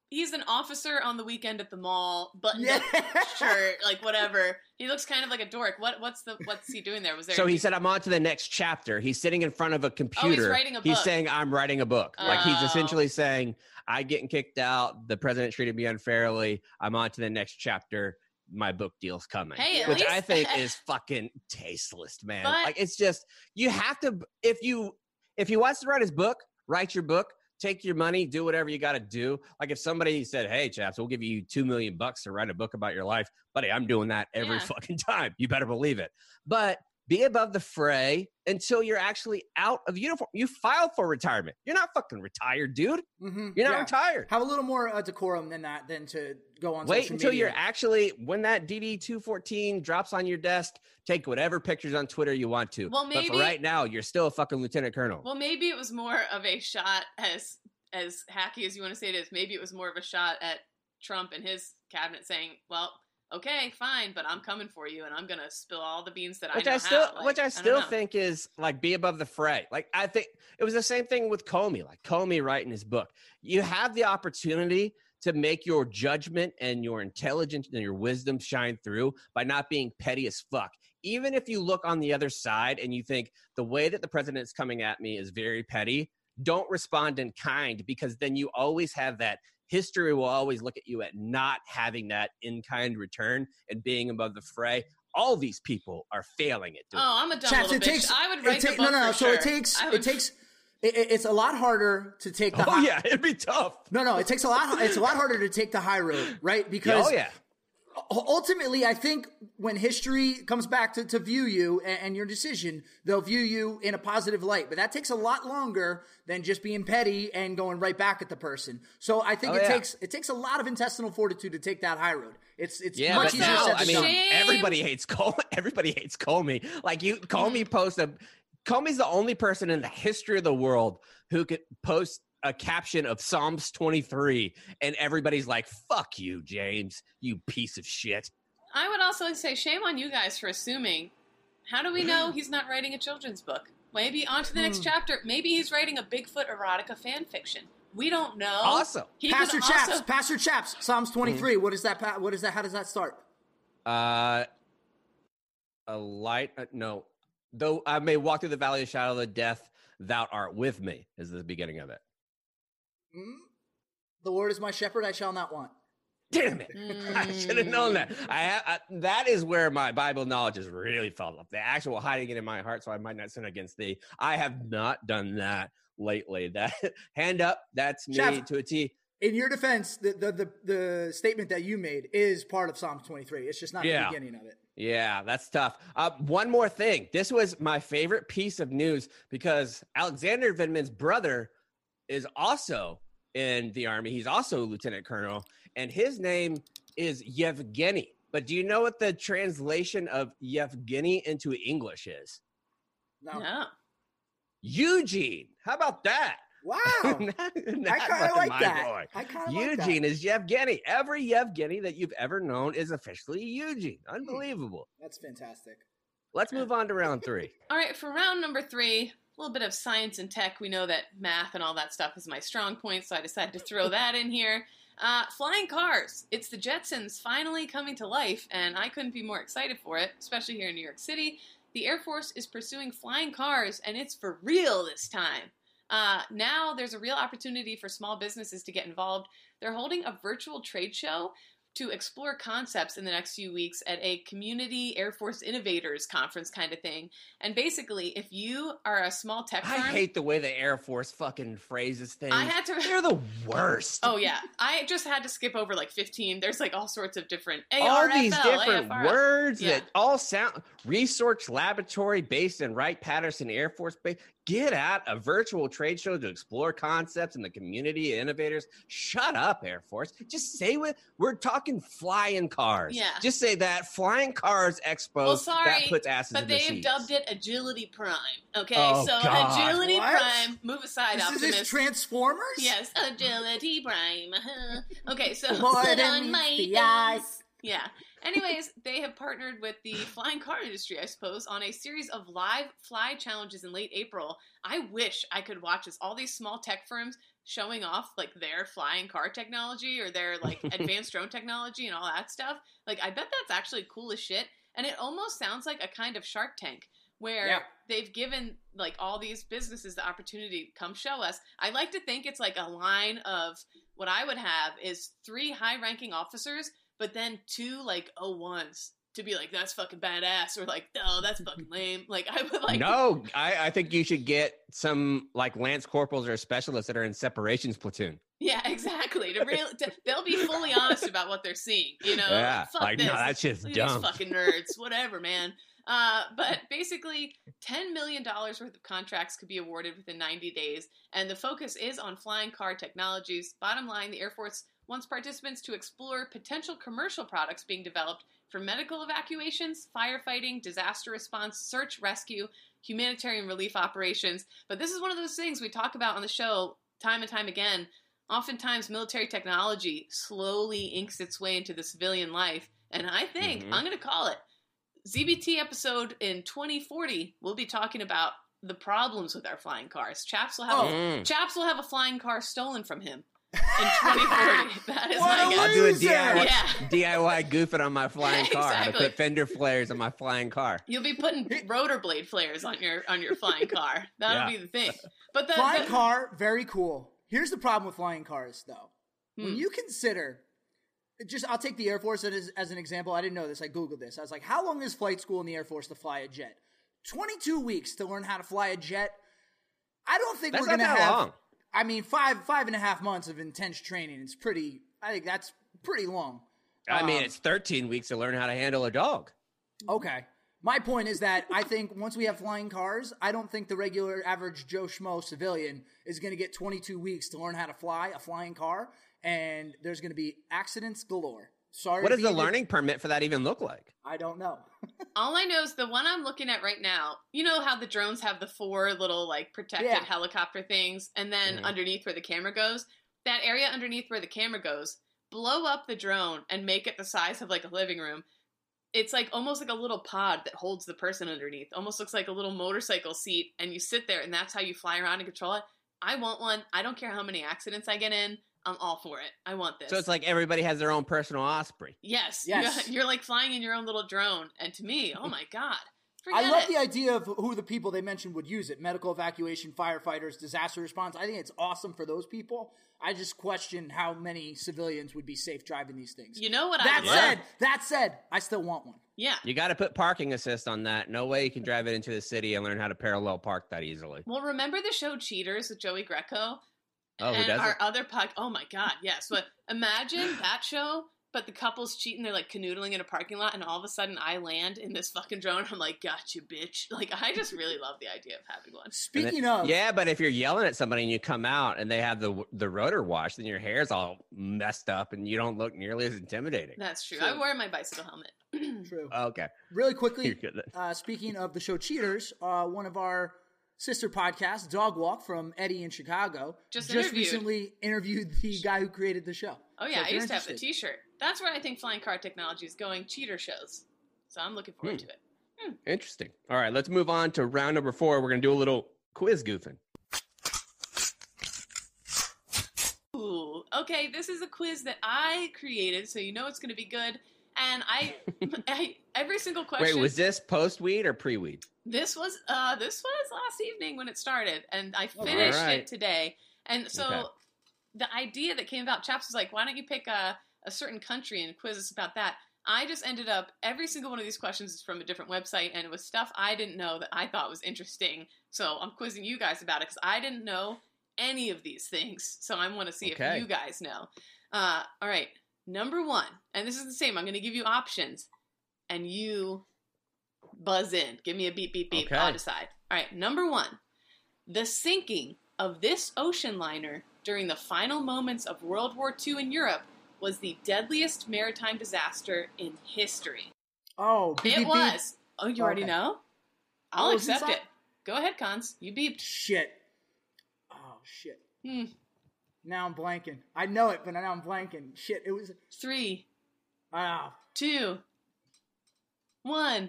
he's an officer on the weekend at the mall, buttoned up shirt, like whatever. He looks kind of like a dork. What's he doing there? Was there? So he said, "I'm on to the next chapter." He's sitting in front of a computer. He's writing a book. He's saying, "I'm writing a book." Like he's essentially saying, "I getting kicked out. The president treated me unfairly. I'm on to the next chapter. My book deal's coming." Hey, which I think is fucking tasteless, man. Like it's just you have to if he wants to write his book, write your book. Take your money, do whatever you got to do. Like if somebody said, "Hey, chaps, we'll give you $2 million to write a book about your life," buddy, I'm doing that every fucking time. You better believe it. But be above the fray until you're actually out of uniform. You filed for retirement. You're not fucking retired, dude. Mm-hmm. You're not retired. Have a little more decorum than that, than to go on Wait social until media. you're actually, when that DD-214 drops on your desk, take whatever pictures on Twitter you want to. Well, maybe, but for right now, you're still a fucking lieutenant colonel. Well, maybe it was more of a shot, as hacky as you want to say it is, maybe it was more of a shot at Trump and his cabinet saying, well, okay, fine, but I'm coming for you, and I'm going to spill all the beans that which I know how. Which I still think is, like, be above the fray. Like, I think it was the same thing with Comey. Like, Comey writing his book. You have the opportunity to make your judgment and your intelligence and your wisdom shine through by not being petty as fuck. Even if you look on the other side and you think the way that the president is coming at me is very petty, don't respond in kind, because then you always have that. History will always look at you at not having that in-kind return and being above the fray. All these people are failing at doing. Oh, I'm a dumb little bitch. I would write the book for sure. It's a lot harder to take the high. Oh yeah, it'd be tough. No, it's a lot harder to take the high road, right? Because ultimately, I think when history comes back to view you and your decision, they'll view you in a positive light. But that takes a lot longer than just being petty and going right back at the person. So I think it takes a lot of intestinal fortitude to take that high road. It's much easier said than done. Everybody hates Comey. Everybody hates Comey. Like Comey's the only person in the history of the world who could post a caption of Psalms 23 and everybody's like, "Fuck you, James, you piece of shit." I would also say shame on you guys for assuming. How do we know he's not writing a children's book? Maybe on to the next chapter. Maybe he's writing a Bigfoot erotica fan fiction. We don't know. Awesome. Pastor Chaps, Psalms 23. What is that? How does that start? No. Though I may walk through the valley of the shadow of death, thou art with me is the beginning of it. The Lord is my shepherd, I shall not want. Damn it. I should have known that. That is where my Bible knowledge has really fallen off. The actual hiding it in my heart so I might not sin against thee. I have not done that lately. That hand up, that's me Jeff, to a T. In your defense, the statement that you made is part of Psalm 23. It's just not the beginning of it. Yeah, that's tough. One more thing. This was my favorite piece of news because Alexander Vindman's brother is also in the Army. He's also a lieutenant colonel, and his name is Yevgeny. But do you know what the translation of Yevgeny into English is? No. Eugene. How about that? Wow. I kind of like that. Eugene is Yevgeny. Every Yevgeny that you've ever known is officially Eugene. Unbelievable. That's fantastic. Let's move on to round 3. All right, for round number 3, a little bit of science and tech. We know that math and all that stuff is my strong point, so I decided to throw that in here. Flying cars. It's the Jetsons finally coming to life, and I couldn't be more excited for it, especially here in New York City. The Air Force is pursuing flying cars, and it's for real this time. Now there's a real opportunity for small businesses to get involved. They're holding a virtual trade show to explore concepts in the next few weeks at a community Air Force innovators conference kind of thing. And basically, if you are a small tech firm... I hate the way the Air Force fucking phrases things. They're the worst. Oh, yeah. I just had to skip over like 15. There's like all sorts of different all these different words that all sound... Research laboratory based in Wright-Patterson Air Force Base. Get out a virtual trade show to explore concepts in the community innovators. Shut up, Air Force. Just say we're talking flying cars. Yeah. Just say that Flying Cars Expo. Well, sorry, that puts asses in the seats. But they've dubbed it Agility Prime. Okay, God. Agility Prime. Move aside, Optimus. Is this Transformers? Yes, Agility Prime. Okay, so put on my eyes. Yeah. Anyways, they have partnered with the flying car industry, I suppose, on a series of live fly challenges in late April. I wish I could watch as all these small tech firms showing off like their flying car technology or their like advanced drone technology and all that stuff. Like, I bet that's actually cool as shit. And it almost sounds like a kind of Shark Tank where they've given like all these businesses the opportunity to come show us. I like to think it's like a line of what I would have is 3 high-ranking officers, but then 2 like O1s to be like, that's fucking badass, or like, oh, that's fucking lame. Like, I would like. No, I think you should get some like lance corporals or specialists that are in separations platoon. Yeah, exactly. They'll be fully honest about what they're seeing. You know, yeah, fuck like this. no, that's just Look dumb. These fucking nerds, whatever, man. But basically, $10 million worth of contracts could be awarded within 90 days, and the focus is on flying car technologies. Bottom line, the Air Force wants participants to explore potential commercial products being developed for medical evacuations, firefighting, disaster response, search, rescue, humanitarian relief operations. But this is one of those things we talk about on the show time and time again. Oftentimes, military technology slowly inks its way into the civilian life, and I think, I'm going to call it, ZBT episode in 2040, we'll be talking about the problems with our flying cars. Chaps will have a flying car stolen from him in 2040. That is my guess. I'll do a DIY goofing on my flying car. Exactly. I put fender flares on my flying car. You'll be putting rotor blade flares on your flying car. That'll be the thing. But flying car, very cool. Here's the problem with flying cars, though. When you consider, I'll take the Air Force as an example. I didn't know this. I Googled this. I was like, how long is flight school in the Air Force to fly a jet? 22 weeks to learn how to fly a jet. I don't think we're going to have long. I mean, 5.5 months of intense training. I think that's pretty long. I mean, it's 13 weeks to learn how to handle a dog. Okay. My point is that I think once we have flying cars, I don't think the regular average Joe Schmo civilian is going to get 22 weeks to learn how to fly a flying car, and there's going to be accidents galore. Sorry. What does the learning permit for that even look like? I don't know. All I know is the one I'm looking at right now, you know how the drones have the 4 little like protected helicopter things, and then underneath where the camera goes, that area underneath where the camera goes, blow up the drone and make it the size of like a living room. It's like almost like a little pod that holds the person underneath. Almost looks like a little motorcycle seat, and you sit there, and that's how you fly around and control it. I want one. I don't care how many accidents I get in. I'm all for it. I want this. So it's like everybody has their own personal Osprey. Yes. You're like flying in your own little drone. And to me, oh my God. I love the idea of who the people they mentioned would use it. Medical evacuation, firefighters, disaster response. I think it's awesome for those people. I just question how many civilians would be safe driving these things. You know what That said, I still want one. Yeah. You got to put parking assist on that. No way you can drive it into the city and learn how to parallel park that easily. Well, remember the show Cheaters with Joey Greco? Oh, who doesn't? Our other oh my God, yes. But imagine that show, but the couple's cheating, they're like canoodling in a parking lot, and all of a sudden I land in this fucking drone. I'm like, gotcha, bitch. Like, I just really love the idea of having one. Speaking of... Yeah, but if you're yelling at somebody and you come out and they have the rotor wash, then your hair's all messed up and you don't look nearly as intimidating. That's true. I wear my bicycle helmet. True. Okay. Really quickly, speaking of the show Cheaters, one of our sister podcast, Dog Walk, from Eddie in Chicago, just recently interviewed the guy who created the show. Oh yeah, I used to have the t-shirt. That's where I think flying car technology is going, cheater shows. So I'm looking forward to it. Interesting. All right, let's move on to round number 4. We're going to do a little quiz goofing. Ooh, okay, this is a quiz that I created, so you know it's going to be good. And I every single question. Wait, was this post-weed or pre-weed? This was last evening when it started, and I finished it today. And so the idea that came about, Chaps was like, why don't you pick a certain country and quiz us about that? I just ended up, every single one of these questions is from a different website, and it was stuff I didn't know that I thought was interesting. So I'm quizzing you guys about it, because I didn't know any of these things. So I want to see if you guys know. All right, number 1, and this is the same. I'm going to give you options, and you buzz in. Give me a beep, beep, beep. Okay. I'll decide. All right, number 1. The sinking of this ocean liner during the final moments of World War II in Europe was the deadliest maritime disaster in history. Oh, beep, it was. Oh, you already know? I'll accept it. Go ahead, Cons. You beeped. Shit. Oh, shit. Now I'm blanking. I know it, but now I'm blanking. Shit, it was... 3. 2. 1.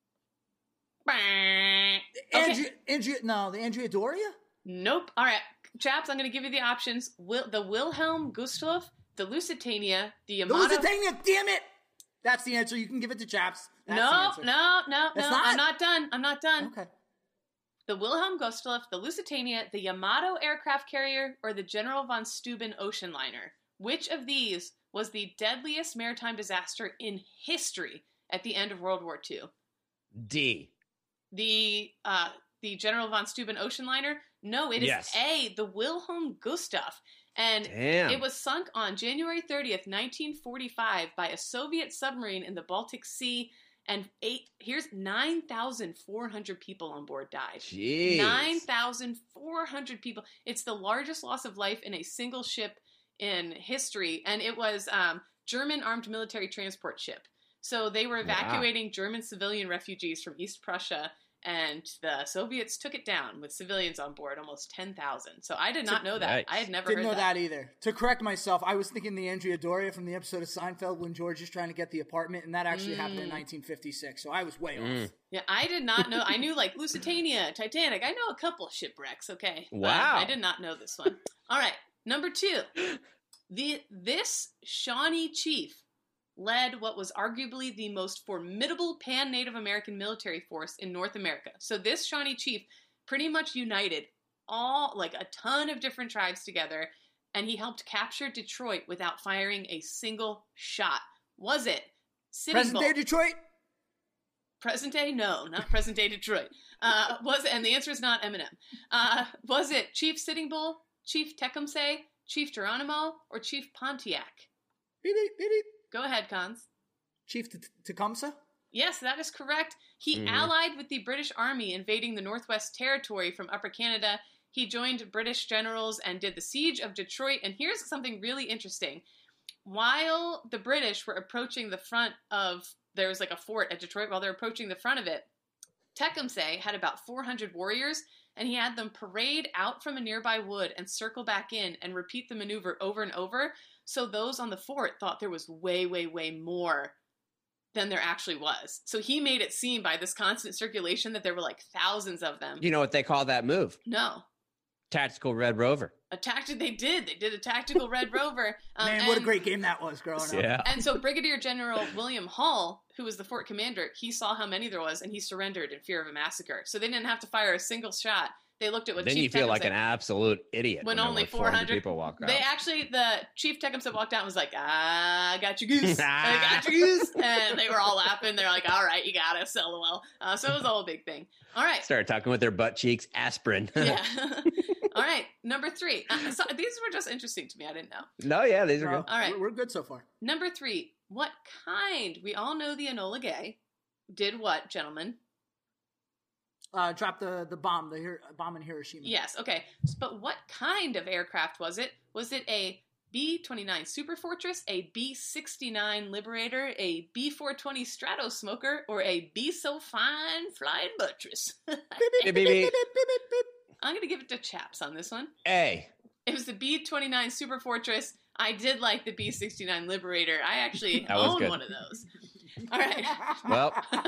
The Andrea Doria? Nope. All right. Chaps, I'm going to give you the options. The Wilhelm Gustloff, the Lusitania, the Yamato... The Lusitania, damn it! That's the answer. You can give it to Chaps. That's No. Not? I'm not done. Okay. The Wilhelm Gustloff, the Lusitania, the Yamato aircraft carrier, or the General von Steuben ocean liner. Which of these was the deadliest maritime disaster in history at the end of World War II? D. The General von Steuben ocean liner? No, it is A, the Wilhelm Gustloff. And it was sunk on January 30th, 1945 by a Soviet submarine in the Baltic Sea. And 9,400 people on board died. Jeez. 9,400 people. It's the largest loss of life in a single ship in history. And it was German armed military transport ship. So they were evacuating German civilian refugees from East Prussia. And the Soviets took it down with civilians on board, almost 10,000. So I did not know that. Nice. I had never Didn't heard know that either. To correct myself, I was thinking the Andrea Doria from the episode of Seinfeld when George is trying to get the apartment, and that actually happened in 1956. So I was way off. Yeah, I did not know. I knew like Lusitania, Titanic. I know a couple shipwrecks, okay? Wow. I did not know this one. All right, number 2. This Shawnee chief led what was arguably the most formidable pan-Native American military force in North America. So this Shawnee chief pretty much united a ton of different tribes together, and he helped capture Detroit without firing a single shot. Was it Sitting Present Bull? day Detroit? Present day? No, not present day Detroit. Was it, and the answer is not Eminem. Was it Chief Sitting Bull, Chief Tecumseh, Chief Geronimo, or Chief Pontiac? Beep, beep, beep, beep. Go ahead, Cons. Chief Tecumseh? Yes, that is correct. He allied with the British Army invading the Northwest Territory from Upper Canada. He joined British generals and did the siege of Detroit. And here's something really interesting. While the British were approaching the front of, there was like a fort at Detroit, while they're approaching the front of it, Tecumseh had about 400 warriors, and he had them parade out from a nearby wood and circle back in and repeat the maneuver over and over. So those on the fort thought there was way, way, way more than there actually was. So he made it seem by this constant circulation that there were like thousands of them. You know what they call that move? No. Tactical Red Rover. They did a tactical Red Rover. Man, what a great game that was growing up. Yeah. And so Brigadier General William Hall, who was the fort commander, he saw how many there was, and he surrendered in fear of a massacre. So they didn't have to fire a single shot. They looked at what then Chief you feel Tecumseh, like an absolute idiot when only 400 people walk out. The Chief Tecumseh walked out and was like, I got you, goose. I got you, goose. And they were all laughing. They're like, all right, you got us, LOL. So it was a whole big thing. All right. Started talking with their butt cheeks, aspirin. Yeah. All right. Number 3. So these were just interesting to me. I didn't know. No, yeah, these are good. All right. We're good so far. Number 3. What kind? We all know the Enola Gay did what, gentlemen? Drop the bomb, bomb in Hiroshima. Yes, okay. But what kind of aircraft was it? Was it a B-29 Superfortress, a B-69 Liberator, a B-420 Stratosmoker, or a B-So-Fine Flying Buttress? Beep, beep, beep, beep. I'm going to give it to Chaps on this one. A. It was the B-29 Superfortress. I did like the B-69 Liberator. I actually own one of those. All right. Well.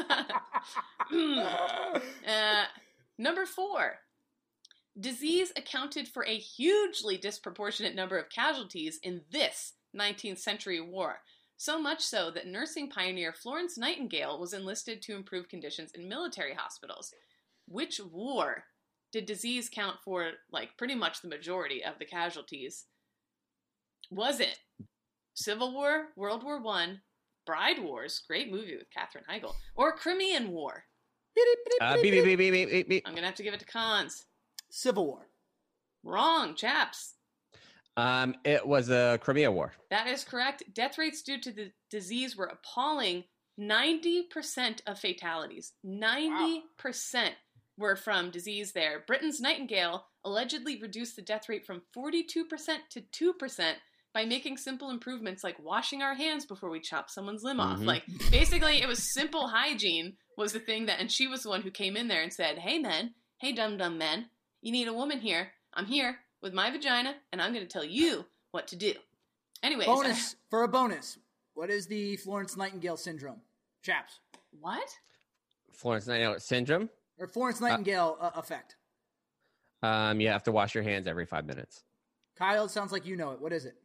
Number 4. Disease accounted for a hugely disproportionate number of casualties in this 19th century war. So much so that nursing pioneer Florence Nightingale was enlisted to improve conditions in military hospitals. Which war did disease count for, like, pretty much the majority of the casualties? Was it Civil War, World War I, Bride Wars, great movie with Katherine Heigl, or Crimean War? Beep, beep, beep, beep, beep, beep. I'm going to have to give it to Cons. Civil War. Wrong, Chaps. It was the Crimea War. That is correct. Death rates due to the disease were appalling. 90% of fatalities. 90% were from disease there. Britain's Nightingale allegedly reduced the death rate from 42% to 2% by making simple improvements like washing our hands before we chop someone's limb off. Like, basically, it was simple hygiene was the thing that, and she was the one who came in there and said, hey men, hey dumb men, you need a woman here. I'm here with my vagina, and I'm going to tell you what to do. Anyways. For a bonus, what is the Florence Nightingale syndrome? Chaps. What? Florence Nightingale syndrome? Or Florence Nightingale effect. You have to wash your hands every 5 minutes. Kyle, it sounds like you know it. What is it?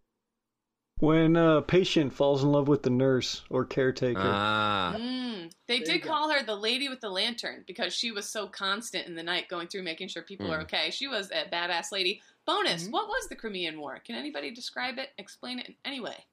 When a patient falls in love with the nurse or caretaker. They did call her the lady with the lantern because she was so constant in the night going through making sure people are okay. She was a badass lady. Bonus, what was the Crimean War? Can anybody describe it, explain it in any way?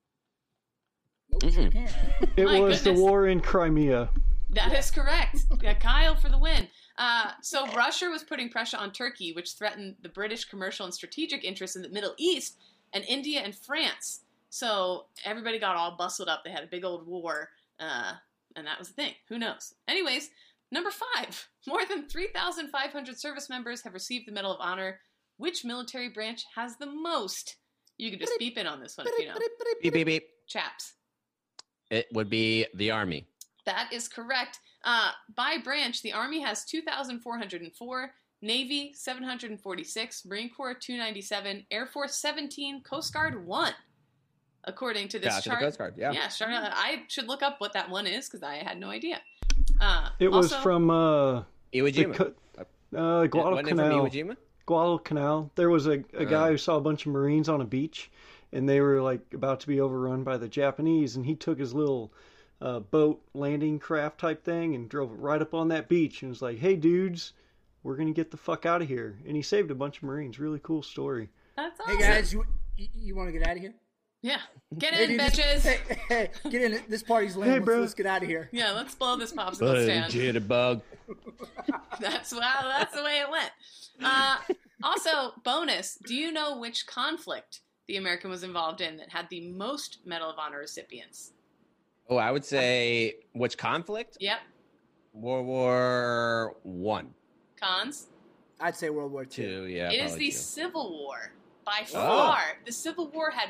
Nope, sure can't. It was the war in Crimea. That is correct. Kyle for the win. So Russia was putting pressure on Turkey, which threatened the British commercial and strategic interests in the Middle East, and India and France. So everybody got all bustled up. They had a big old war, and that was the thing. Who knows? Anyways, number 5. More than 3,500 service members have received the Medal of Honor. Which military branch has the most? You can just beep in on this one if you know. Beep, beep, beep. Chaps. It would be the Army. That is correct. By branch, the Army has 2,404, Navy 746, Marine Corps 297, Air Force 17, Coast Guard 1. According to this chart. The Coast Guard, yeah. Yeah, sure. I should look up what that one is because I had no idea. It was from Iwo Jima. Guadalcanal. Guadalcanal. There was a guy who saw a bunch of Marines on a beach, and they were like about to be overrun by the Japanese, and he took his little boat landing craft type thing and drove it right up on that beach and was like, "Hey dudes, we're gonna get the fuck out of here," and he saved a bunch of Marines. Really cool story. That's awesome. Hey guys, you want to get out of here? Yeah, get in, bitches. Hey, get in. This party's lame. Let's get out of here. Yeah, let's blow this popsicle stand. Jitterbug. That's the way it went. Also, bonus, do you know which conflict the American was involved in that had the most Medal of Honor recipients? Oh, I would say which conflict? Yep. World War One. Cons? I'd say World War II. Two, yeah. It is the Civil War. By far, the Civil War had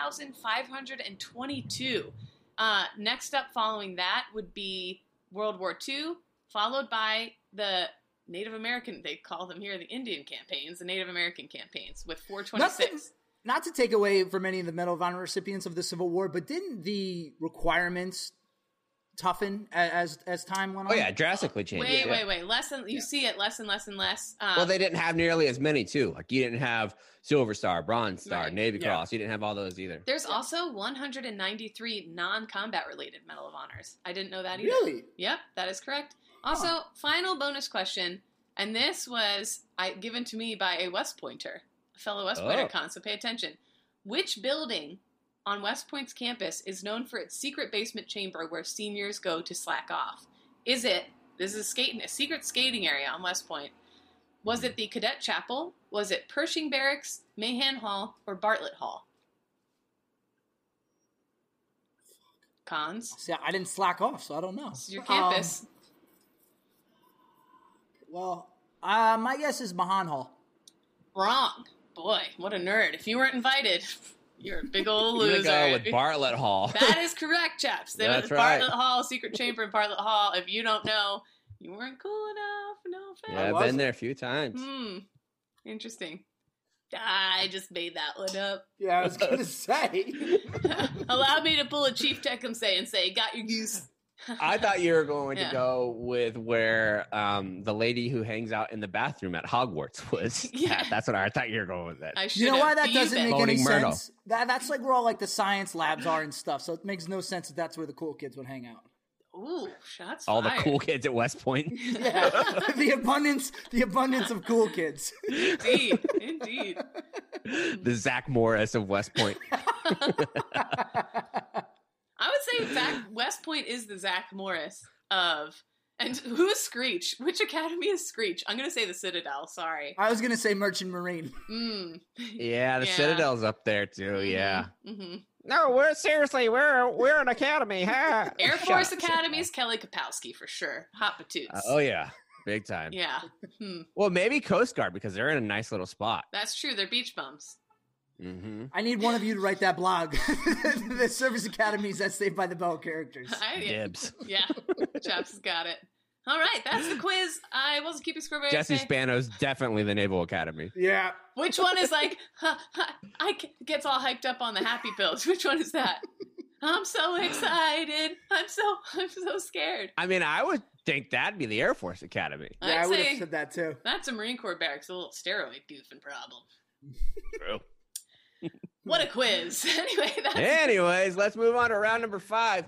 1,522. Next up following that would be World War II, followed by the Native American, they call them here the Indian campaigns, the Native American campaigns with 426. Not to take away from any of the Medal of Honor recipients of the Civil War, but didn't the requirements toughen as time went on? Oh yeah, drastically changed. Wait. You see it less and less and less. Well, they didn't have nearly as many too. Like you didn't have Silver Star, Bronze Star, Navy Cross. You didn't have all those either. There's also 193 non-combat related Medal of Honors. I didn't know that either. Really? Yep, that is correct. Also, final bonus question, and this was given to me by a West Pointer, a fellow West Pointer con, so pay attention. Which building on West Point's campus is known for its secret basement chamber where seniors go to slack off? This is a secret skating area on West Point. Was it the Cadet Chapel? Was it Pershing Barracks, Mahan Hall, or Bartlett Hall? Cons? See, I didn't slack off, so I don't know. This is your campus. My guess is Mahan Hall. Wrong. Boy, what a nerd. If you weren't invited, you're a big old loser. I'm gonna go with Bartlett Hall. That is correct, chaps. That's right. Bartlett Hall, secret chamber in Bartlett Hall. If you don't know, you weren't cool enough. No offense. Yeah, I've been there a few times. Interesting. I just made that one up. Yeah, I was going to say. Allow me to pull a Chief Tecumseh and say, got your goose. I thought you were going to go with where the lady who hangs out in the bathroom at Hogwarts was. Yeah, that's what I thought you were going with. That. You know why that doesn't make any Myrtle. sense? That's like where all like the science labs are and stuff. So it makes no sense that that's where the cool kids would hang out. Ooh, shots all fired. The cool kids at West Point. Yeah, the abundance of cool kids. Indeed. The Zach Morris of West Point. I would say West Point is the Zach Morris of. And who is Screech? Which academy is Screech? I'm going to say the Citadel. Sorry. I was going to say Merchant Marine. Yeah, the Citadel's up there too. Yeah. Mm-hmm. No, we're an academy. Huh? Air Force Academy is Kelly Kapowski for sure. Hot patoots. Oh yeah, big time. Yeah. Well, maybe Coast Guard because they're in a nice little spot. That's true. They're beach bums. Mm-hmm. I need one of you to write that blog. The service academies that Saved by the Bell characters. Dibs. Yeah, Chaps has got it. All right, that's the quiz. I wasn't keeping score very Jesse Spano's definitely the Naval Academy. Yeah. Which one is like, gets all hyped up on the happy pills? Which one is that? I'm so excited. I'm so scared. I mean, I would think that'd be the Air Force Academy. Yeah, I would have said that too. That's a Marine Corps barracks, a little steroid goofing problem. True. What a quiz. Anyways, let's move on to round number 5.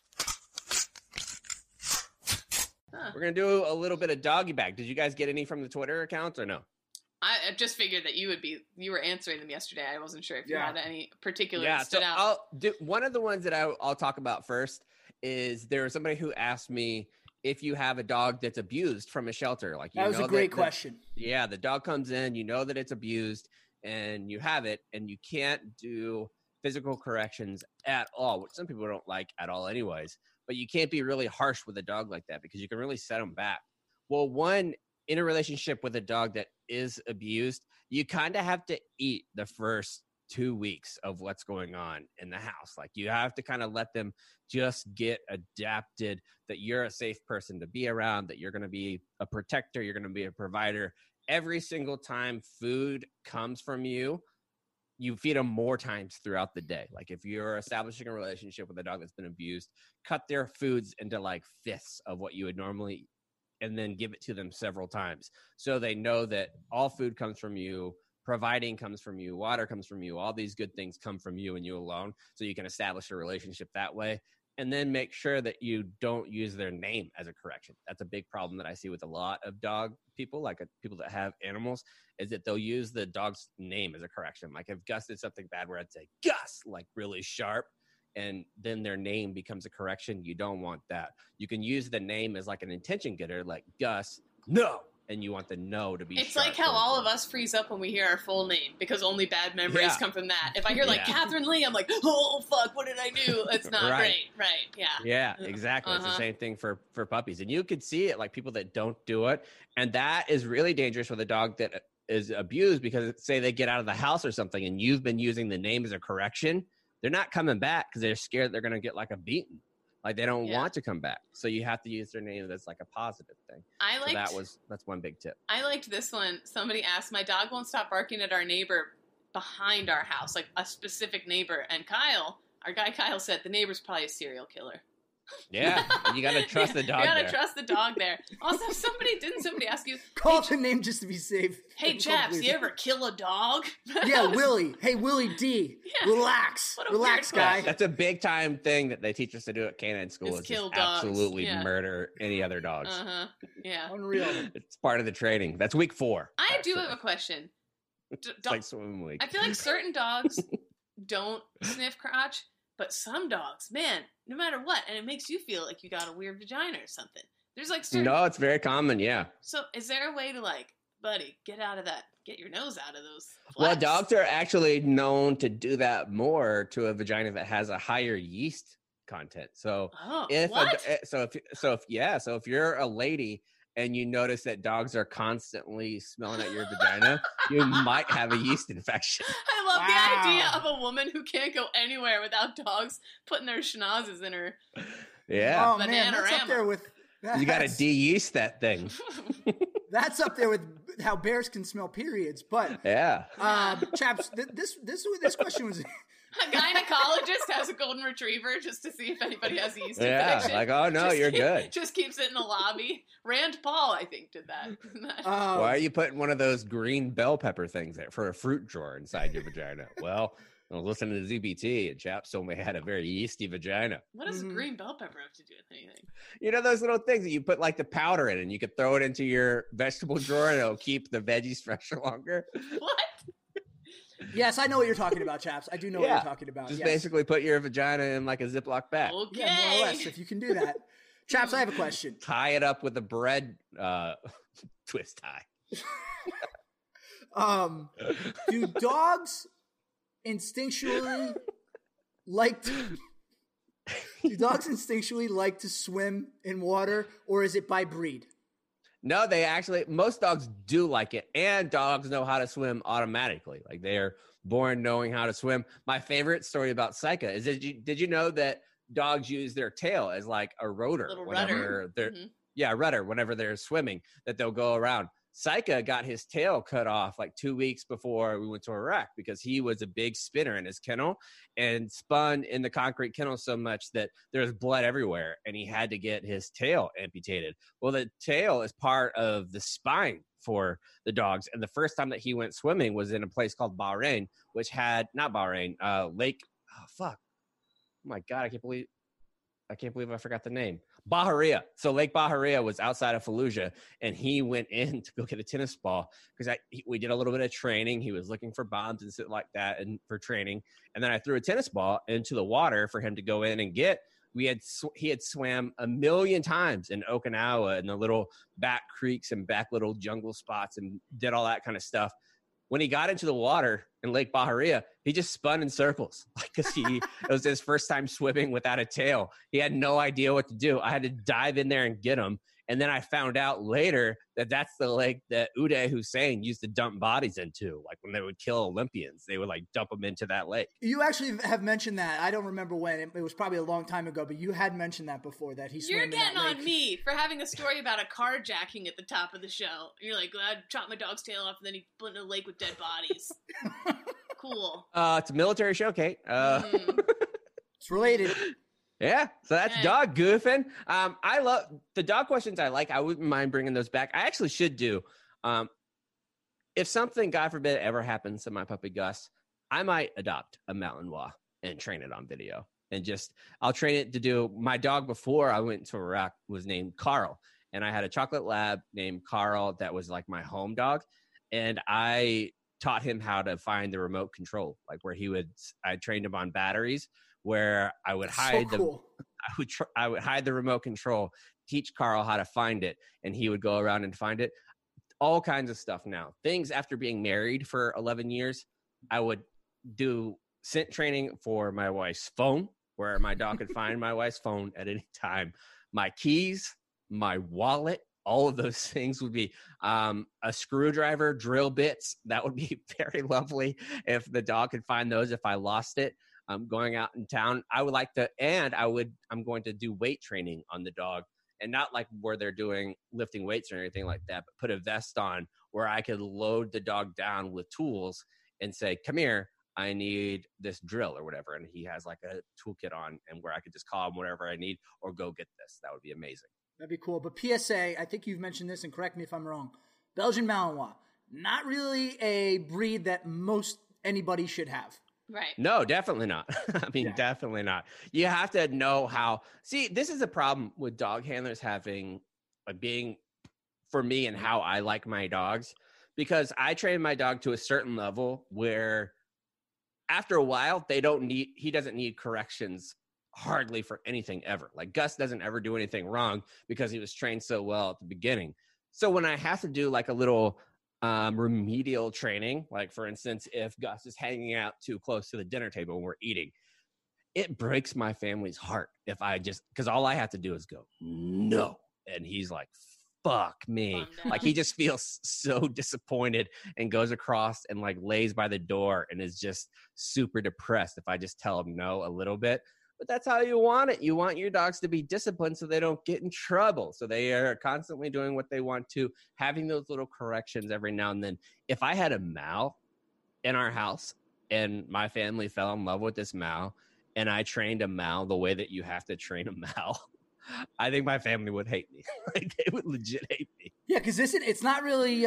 We're going to do a little bit of doggy bag. Did you guys get any from the Twitter accounts or no? I just figured that you were answering them yesterday. I wasn't sure if you had any particular that so stood out. I'll do one of the ones that I'll talk about first is there was somebody who asked me if you have a dog that's abused from a shelter. Like that was a great question. Yeah, the dog comes in, you know that it's abused, and you have it, and you can't do physical corrections at all, which some people don't like at all anyways. But you can't be really harsh with a dog like that because you can really set them back. Well, one, in a relationship with a dog that is abused, you kind of have to eat the first 2 weeks of what's going on in the house. Like you have to kind of let them just get adapted that you're a safe person to be around, that you're going to be a protector, you're going to be a provider. Every single time food comes from you, you feed them more times throughout the day. Like if you're establishing a relationship with a dog that's been abused, cut their foods into like fifths of what you would normally, and then give it to them several times. So they know that all food comes from you, providing comes from you, water comes from you, all these good things come from you and you alone. So you can establish a relationship that way. And then make sure that you don't use their name as a correction. That's a big problem that I see with a lot of dog people, like people that have animals, is that they'll use the dog's name as a correction. Like if Gus did something bad where I'd say, Gus, like really sharp, and then their name becomes a correction, you don't want that. You can use the name as like an intention getter, like Gus, no. And you want the no to be It's sharp. like how all of us freeze up when we hear our full name because only bad memories come from that. If I hear like Catherine Lee, I'm like, oh, fuck, what did I do? It's not great. Right. Yeah. Yeah, exactly. It's the same thing for puppies. And you could see it like people that don't do it. And that is really dangerous with a dog that is abused because say they get out of the house or something and you've been using the name as a correction, they're not coming back because they're scared they're going to get like a beating. Like they don't want to come back. So you have to use their name that's like a positive thing. That's one big tip. I liked this one. Somebody asked, my dog won't stop barking at our neighbor behind our house, like a specific neighbor. And Kyle, our guy Kyle said the neighbor's probably a serial killer. Yeah, you got to trust the dog. You got to trust the dog there. Also, didn't somebody ask you? Call the name just to be safe. Hey, chaps, you ever kill a dog? Yeah, Willie. Hey, Willie D. Yeah. Relax, guy. That's a big time thing that they teach us to do at canine school. Is kill dogs. Absolutely murder any other dogs. Yeah, unreal. It's part of the training. That's week 4. I do have a question. It's like swim week. I feel like certain dogs don't sniff crotch. But some dogs, man, no matter what, and it makes you feel like you got a weird vagina or something. There's like certain... No, it's very common, yeah. So is there a way to like, buddy, get your nose out of those flaps? Well, dogs are actually known to do that more to a vagina that has a higher yeast content. So if you're a lady and you notice that dogs are constantly smelling at your vagina, you might have a yeast infection. I love the idea of a woman who can't go anywhere without dogs putting their schnozzes in her. Yeah. Oh, man, that's up there with... You got to de-yeast that thing. That's up there with how bears can smell periods. But, chaps, this question was... A gynecologist has a golden retriever just to see if anybody has a yeast infection. Like, oh, no, you're good. Just keeps it in the lobby. Rand Paul, I think, did that. Why are you putting one of those green bell pepper things there for a fruit drawer inside your vagina? Well, I was listening to ZBT, and chaps told me I had a very yeasty vagina. What does a green bell pepper have to do with anything? You know those little things that you put like the powder in, and you could throw it into your vegetable drawer, and it'll keep the veggies fresher longer? What? Yes, I know what you're talking about, chaps. I do know what you're talking about. Just basically put your vagina in like a Ziploc bag. Okay. Yeah, more or less, if you can do that. Chaps, I have a question. Tie it up with a bread twist tie. Do dogs instinctually like to swim in water, or is it by breed? No, most dogs do like it, and dogs know how to swim automatically. Like they're born knowing how to swim. My favorite story about Saika is did you know that dogs use their tail as like a rotor little whenever rudder. they're rudder whenever they're swimming, that they'll go around. Saika got his tail cut off like 2 weeks before we went to Iraq because he was a big spinner in his kennel and spun in the concrete kennel so much that there was blood everywhere and he had to get his tail amputated. Well, the tail is part of the spine for the dogs. And the first time that he went swimming was in a place called Bahrain, which had not Bahrain, Lake. Oh, fuck. Oh my God. I can't believe I forgot the name. Bahariya. So Lake Bahariya was outside of Fallujah, and he went in to go get a tennis ball because we did a little bit of training. He was looking for bombs and shit like that, and for training. And then I threw a tennis ball into the water for him to go in and get. He had swam 1 million times in Okinawa and the little back creeks and back little jungle spots and did all that kind of stuff. When he got into the water in Lake Bahariya, he just spun in circles because it was his first time swimming without a tail. He had no idea what to do. I had to dive in there and get him. And then I found out later that that's the lake that Uday Hussein used to dump bodies into. Like when they would kill Olympians, they would like dump them into that lake. You actually have mentioned that. I don't remember when. It was probably a long time ago, but you had mentioned that before, that he swam in that lake. You're getting on me for having a story about a carjacking at the top of the show. You're like, well, I chopped my dog's tail off and then he put in a lake with dead bodies. Cool. It's a military show, Kate. It's related. Yeah, so that's dog goofing. I love the dog questions. I wouldn't mind bringing those back. I actually should do. If something, God forbid, ever happens to my puppy Gus, I might adopt a Malinois and train it on video. And I'll train it to do. My dog before I went to Iraq was named Carl, and I had a chocolate lab named Carl that was like my home dog, and I taught him how to find the remote control, like where I trained him on batteries, where I would hide I would hide the remote control, teach Carl how to find it, and he would go around and find it. All kinds of stuff now. Things after being married for 11 years, I would do scent training for my wife's phone, where my dog could find my wife's phone at any time. My keys, my wallet, all of those things would be a screwdriver, drill bits. That would be very lovely if the dog could find those if I lost it. Going out in town, I'm going to do weight training on the dog, and not like where they're doing lifting weights or anything like that, but put a vest on where I could load the dog down with tools and say, come here, I need this drill or whatever. And he has like a toolkit on, and where I could just call him whatever I need or go get this. That would be amazing. That'd be cool. But PSA, I think you've mentioned this, and correct me if I'm wrong. Belgian Malinois, not really a breed that most anybody should have. Right. No, definitely not. Definitely not. You have to know how. See, this is a problem with dog handlers having, being for me and how I like my dogs, because I train my dog to a certain level where after a while, he doesn't need corrections hardly for anything ever. Like Gus doesn't ever do anything wrong because he was trained so well at the beginning. So when I have to do like a little remedial training, like for instance, if Gus is hanging out too close to the dinner table when we're eating, it breaks my family's heart because all I have to do is go, no. And he's like, fuck me. Like he just feels so disappointed and goes across and like lays by the door and is just super depressed if I just tell him no a little bit. But that's how you want it. You want your dogs to be disciplined so they don't get in trouble. So they are constantly doing what they want to, having those little corrections every now and then. If I had a Mal in our house and my family fell in love with this Mal and I trained a Mal the way that you have to train a Mal, I think my family would hate me. Like they would legit hate me. Yeah, because it's not really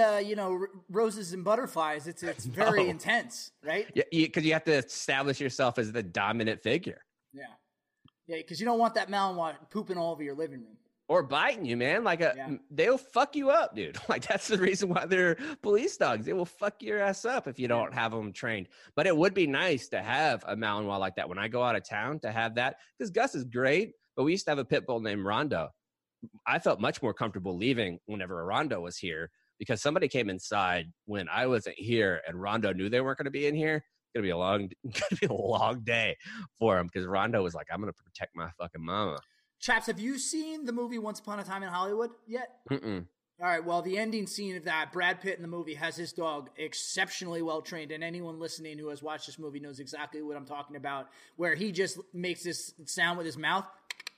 roses and butterflies. It's very intense, right? Yeah, because you have to establish yourself as the dominant figure. Yeah. Yeah, because you don't want that Malinois pooping all over your living room. Or biting you, man. They'll fuck you up, dude. Like, that's the reason why they're police dogs. They will fuck your ass up if you don't have them trained. But it would be nice to have a Malinois like that when I go out of town, to have that. Because Gus is great, but we used to have a pit bull named Rondo. I felt much more comfortable leaving whenever Rondo was here because somebody came inside when I wasn't here and Rondo knew they weren't going to be in here. Gonna be a long day for him because Rondo was like, I'm gonna protect my fucking mama. Chaps, have you seen the movie Once Upon a Time in Hollywood yet? Mm-mm. All right, well, the ending scene of that, Brad Pitt in the movie has his dog exceptionally well trained, and anyone listening who has watched this movie knows exactly what I'm talking about, where he just makes this sound with his mouth,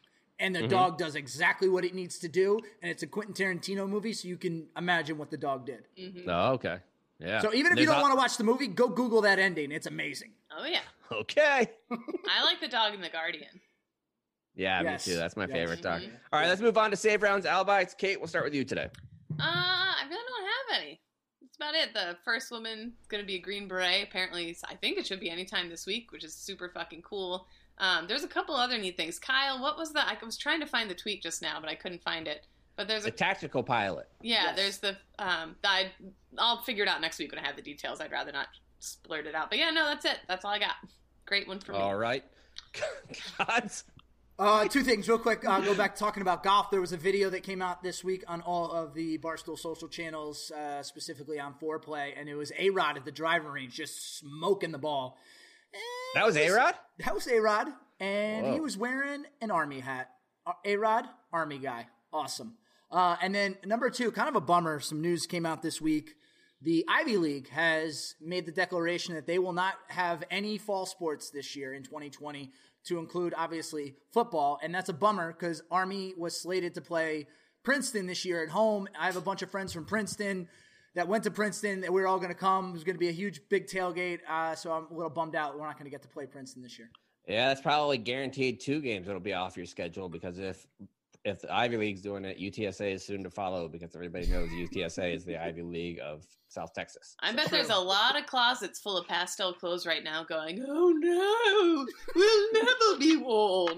and the dog does exactly what it needs to do, and it's a Quentin Tarantino movie, so you can imagine what the dog did. Oh, okay. Yeah. So even if you don't want to watch the movie, go Google that ending. It's amazing. Oh, yeah. Okay. I like the dog in The Guardian. Yeah, Yes. me too. That's my favorite dog. Mhm. All right, let's move on to save rounds. Albites. Kate, we'll start with you today. I really don't have any. That's about it. The first woman is going to be a Green Beret. Apparently, I think it should be anytime this week, which is super fucking cool. There's a couple other neat things. Kyle, what was that? I was trying to find the tweet just now, but I couldn't find it. But there's A tactical pilot. Yeah, Yes. there's the I'll figure it out next week when I have the details. I'd rather not splurt it out. But yeah, no, that's it. That's all I got. Great one for me. All right. Gods. Two things real quick. Go back talking about golf. There was a video that came out this week on all of the Barstool social channels, specifically on Foreplay, and it was A-Rod at the driving range just smoking the ball. That was A-Rod? That was A-Rod, and Whoa. he was wearing an Army hat. A-Rod, Army guy. Awesome. And then number two, kind of a bummer, some news came out this week. The Ivy League has made the declaration that they will not have any fall sports this year in 2020 to include, obviously, football. And that's a bummer because Army was slated to play Princeton this year at home. I have a bunch of friends from Princeton that went to Princeton that we were all going to come. It was going to be a huge, big tailgate. So I'm a little bummed out we're not going to get to play Princeton this year. Yeah, that's probably guaranteed 2 games that'll be off your schedule because if the Ivy League's doing it, UTSA is soon to follow because everybody knows UTSA is the Ivy League of South Texas. I bet there's a lot of closets full of pastel clothes right now going, oh no, we'll never be worn.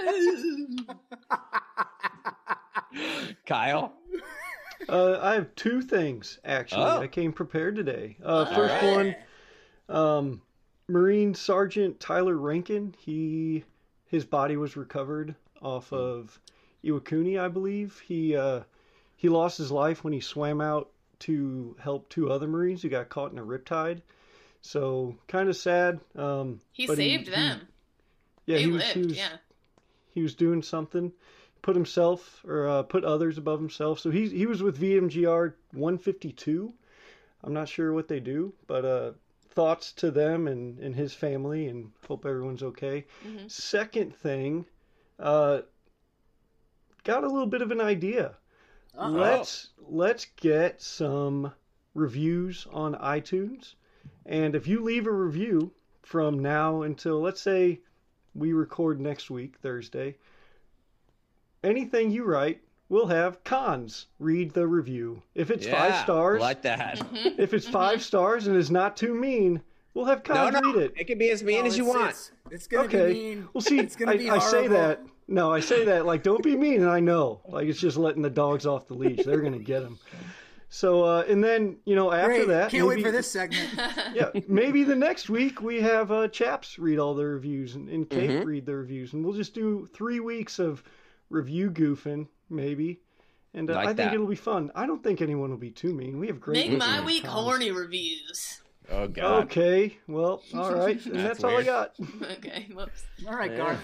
Kyle? I have 2 things, actually. Oh. I came prepared today. First one, Marine Sergeant Tyler Rankin. His body was recovered off of Iwakuni, I believe. He lost his life when he swam out to help 2 other Marines who got caught in a riptide. So kind of sad. He but saved them. Yeah, They he was, lived, yeah. he was doing something. Put himself or put others above himself. So he was with VMGR 152. I'm not sure what they do, but thoughts to them and his family, and hope everyone's okay. Mm-hmm. Second thing, got a little bit of an idea. Let's get some reviews on iTunes, and if you leave a review from now until, let's say, we record next week, Thursday, anything you write, we'll have Cons read the review. If it's 5 stars, like that. if it's 5 stars and is not too mean, we'll have Cons read it. It can be as mean as you want. It's going to Okay. be mean. Well, see, It's gonna be I say horrible. that. No, I say that like, don't be mean, and I know. Like, it's just letting the dogs off the leash. They're going to get them. So, and then, after Great. that... Can't wait maybe- for this segment. Yeah, maybe the next week we have Chaps read all the reviews and Kate read the reviews. And we'll just do 3 weeks of review goofing, maybe. And Like I think that. it'll be fun. I don't think anyone will be too mean. We have great... Make my listeners, week Cons. horny reviews. Oh, God. Okay, well, all right. And That's that's all I weird. got. Okay, whoops. All right, Garth.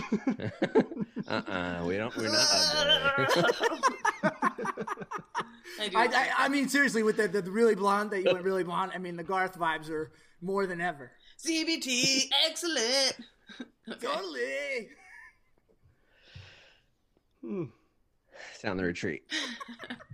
We're not ugly. I do. I mean, seriously, with the really blonde, that you went really blonde, I mean, the Garth vibes are more than ever. CBT, excellent. Okay. Totally. It's on the retreat.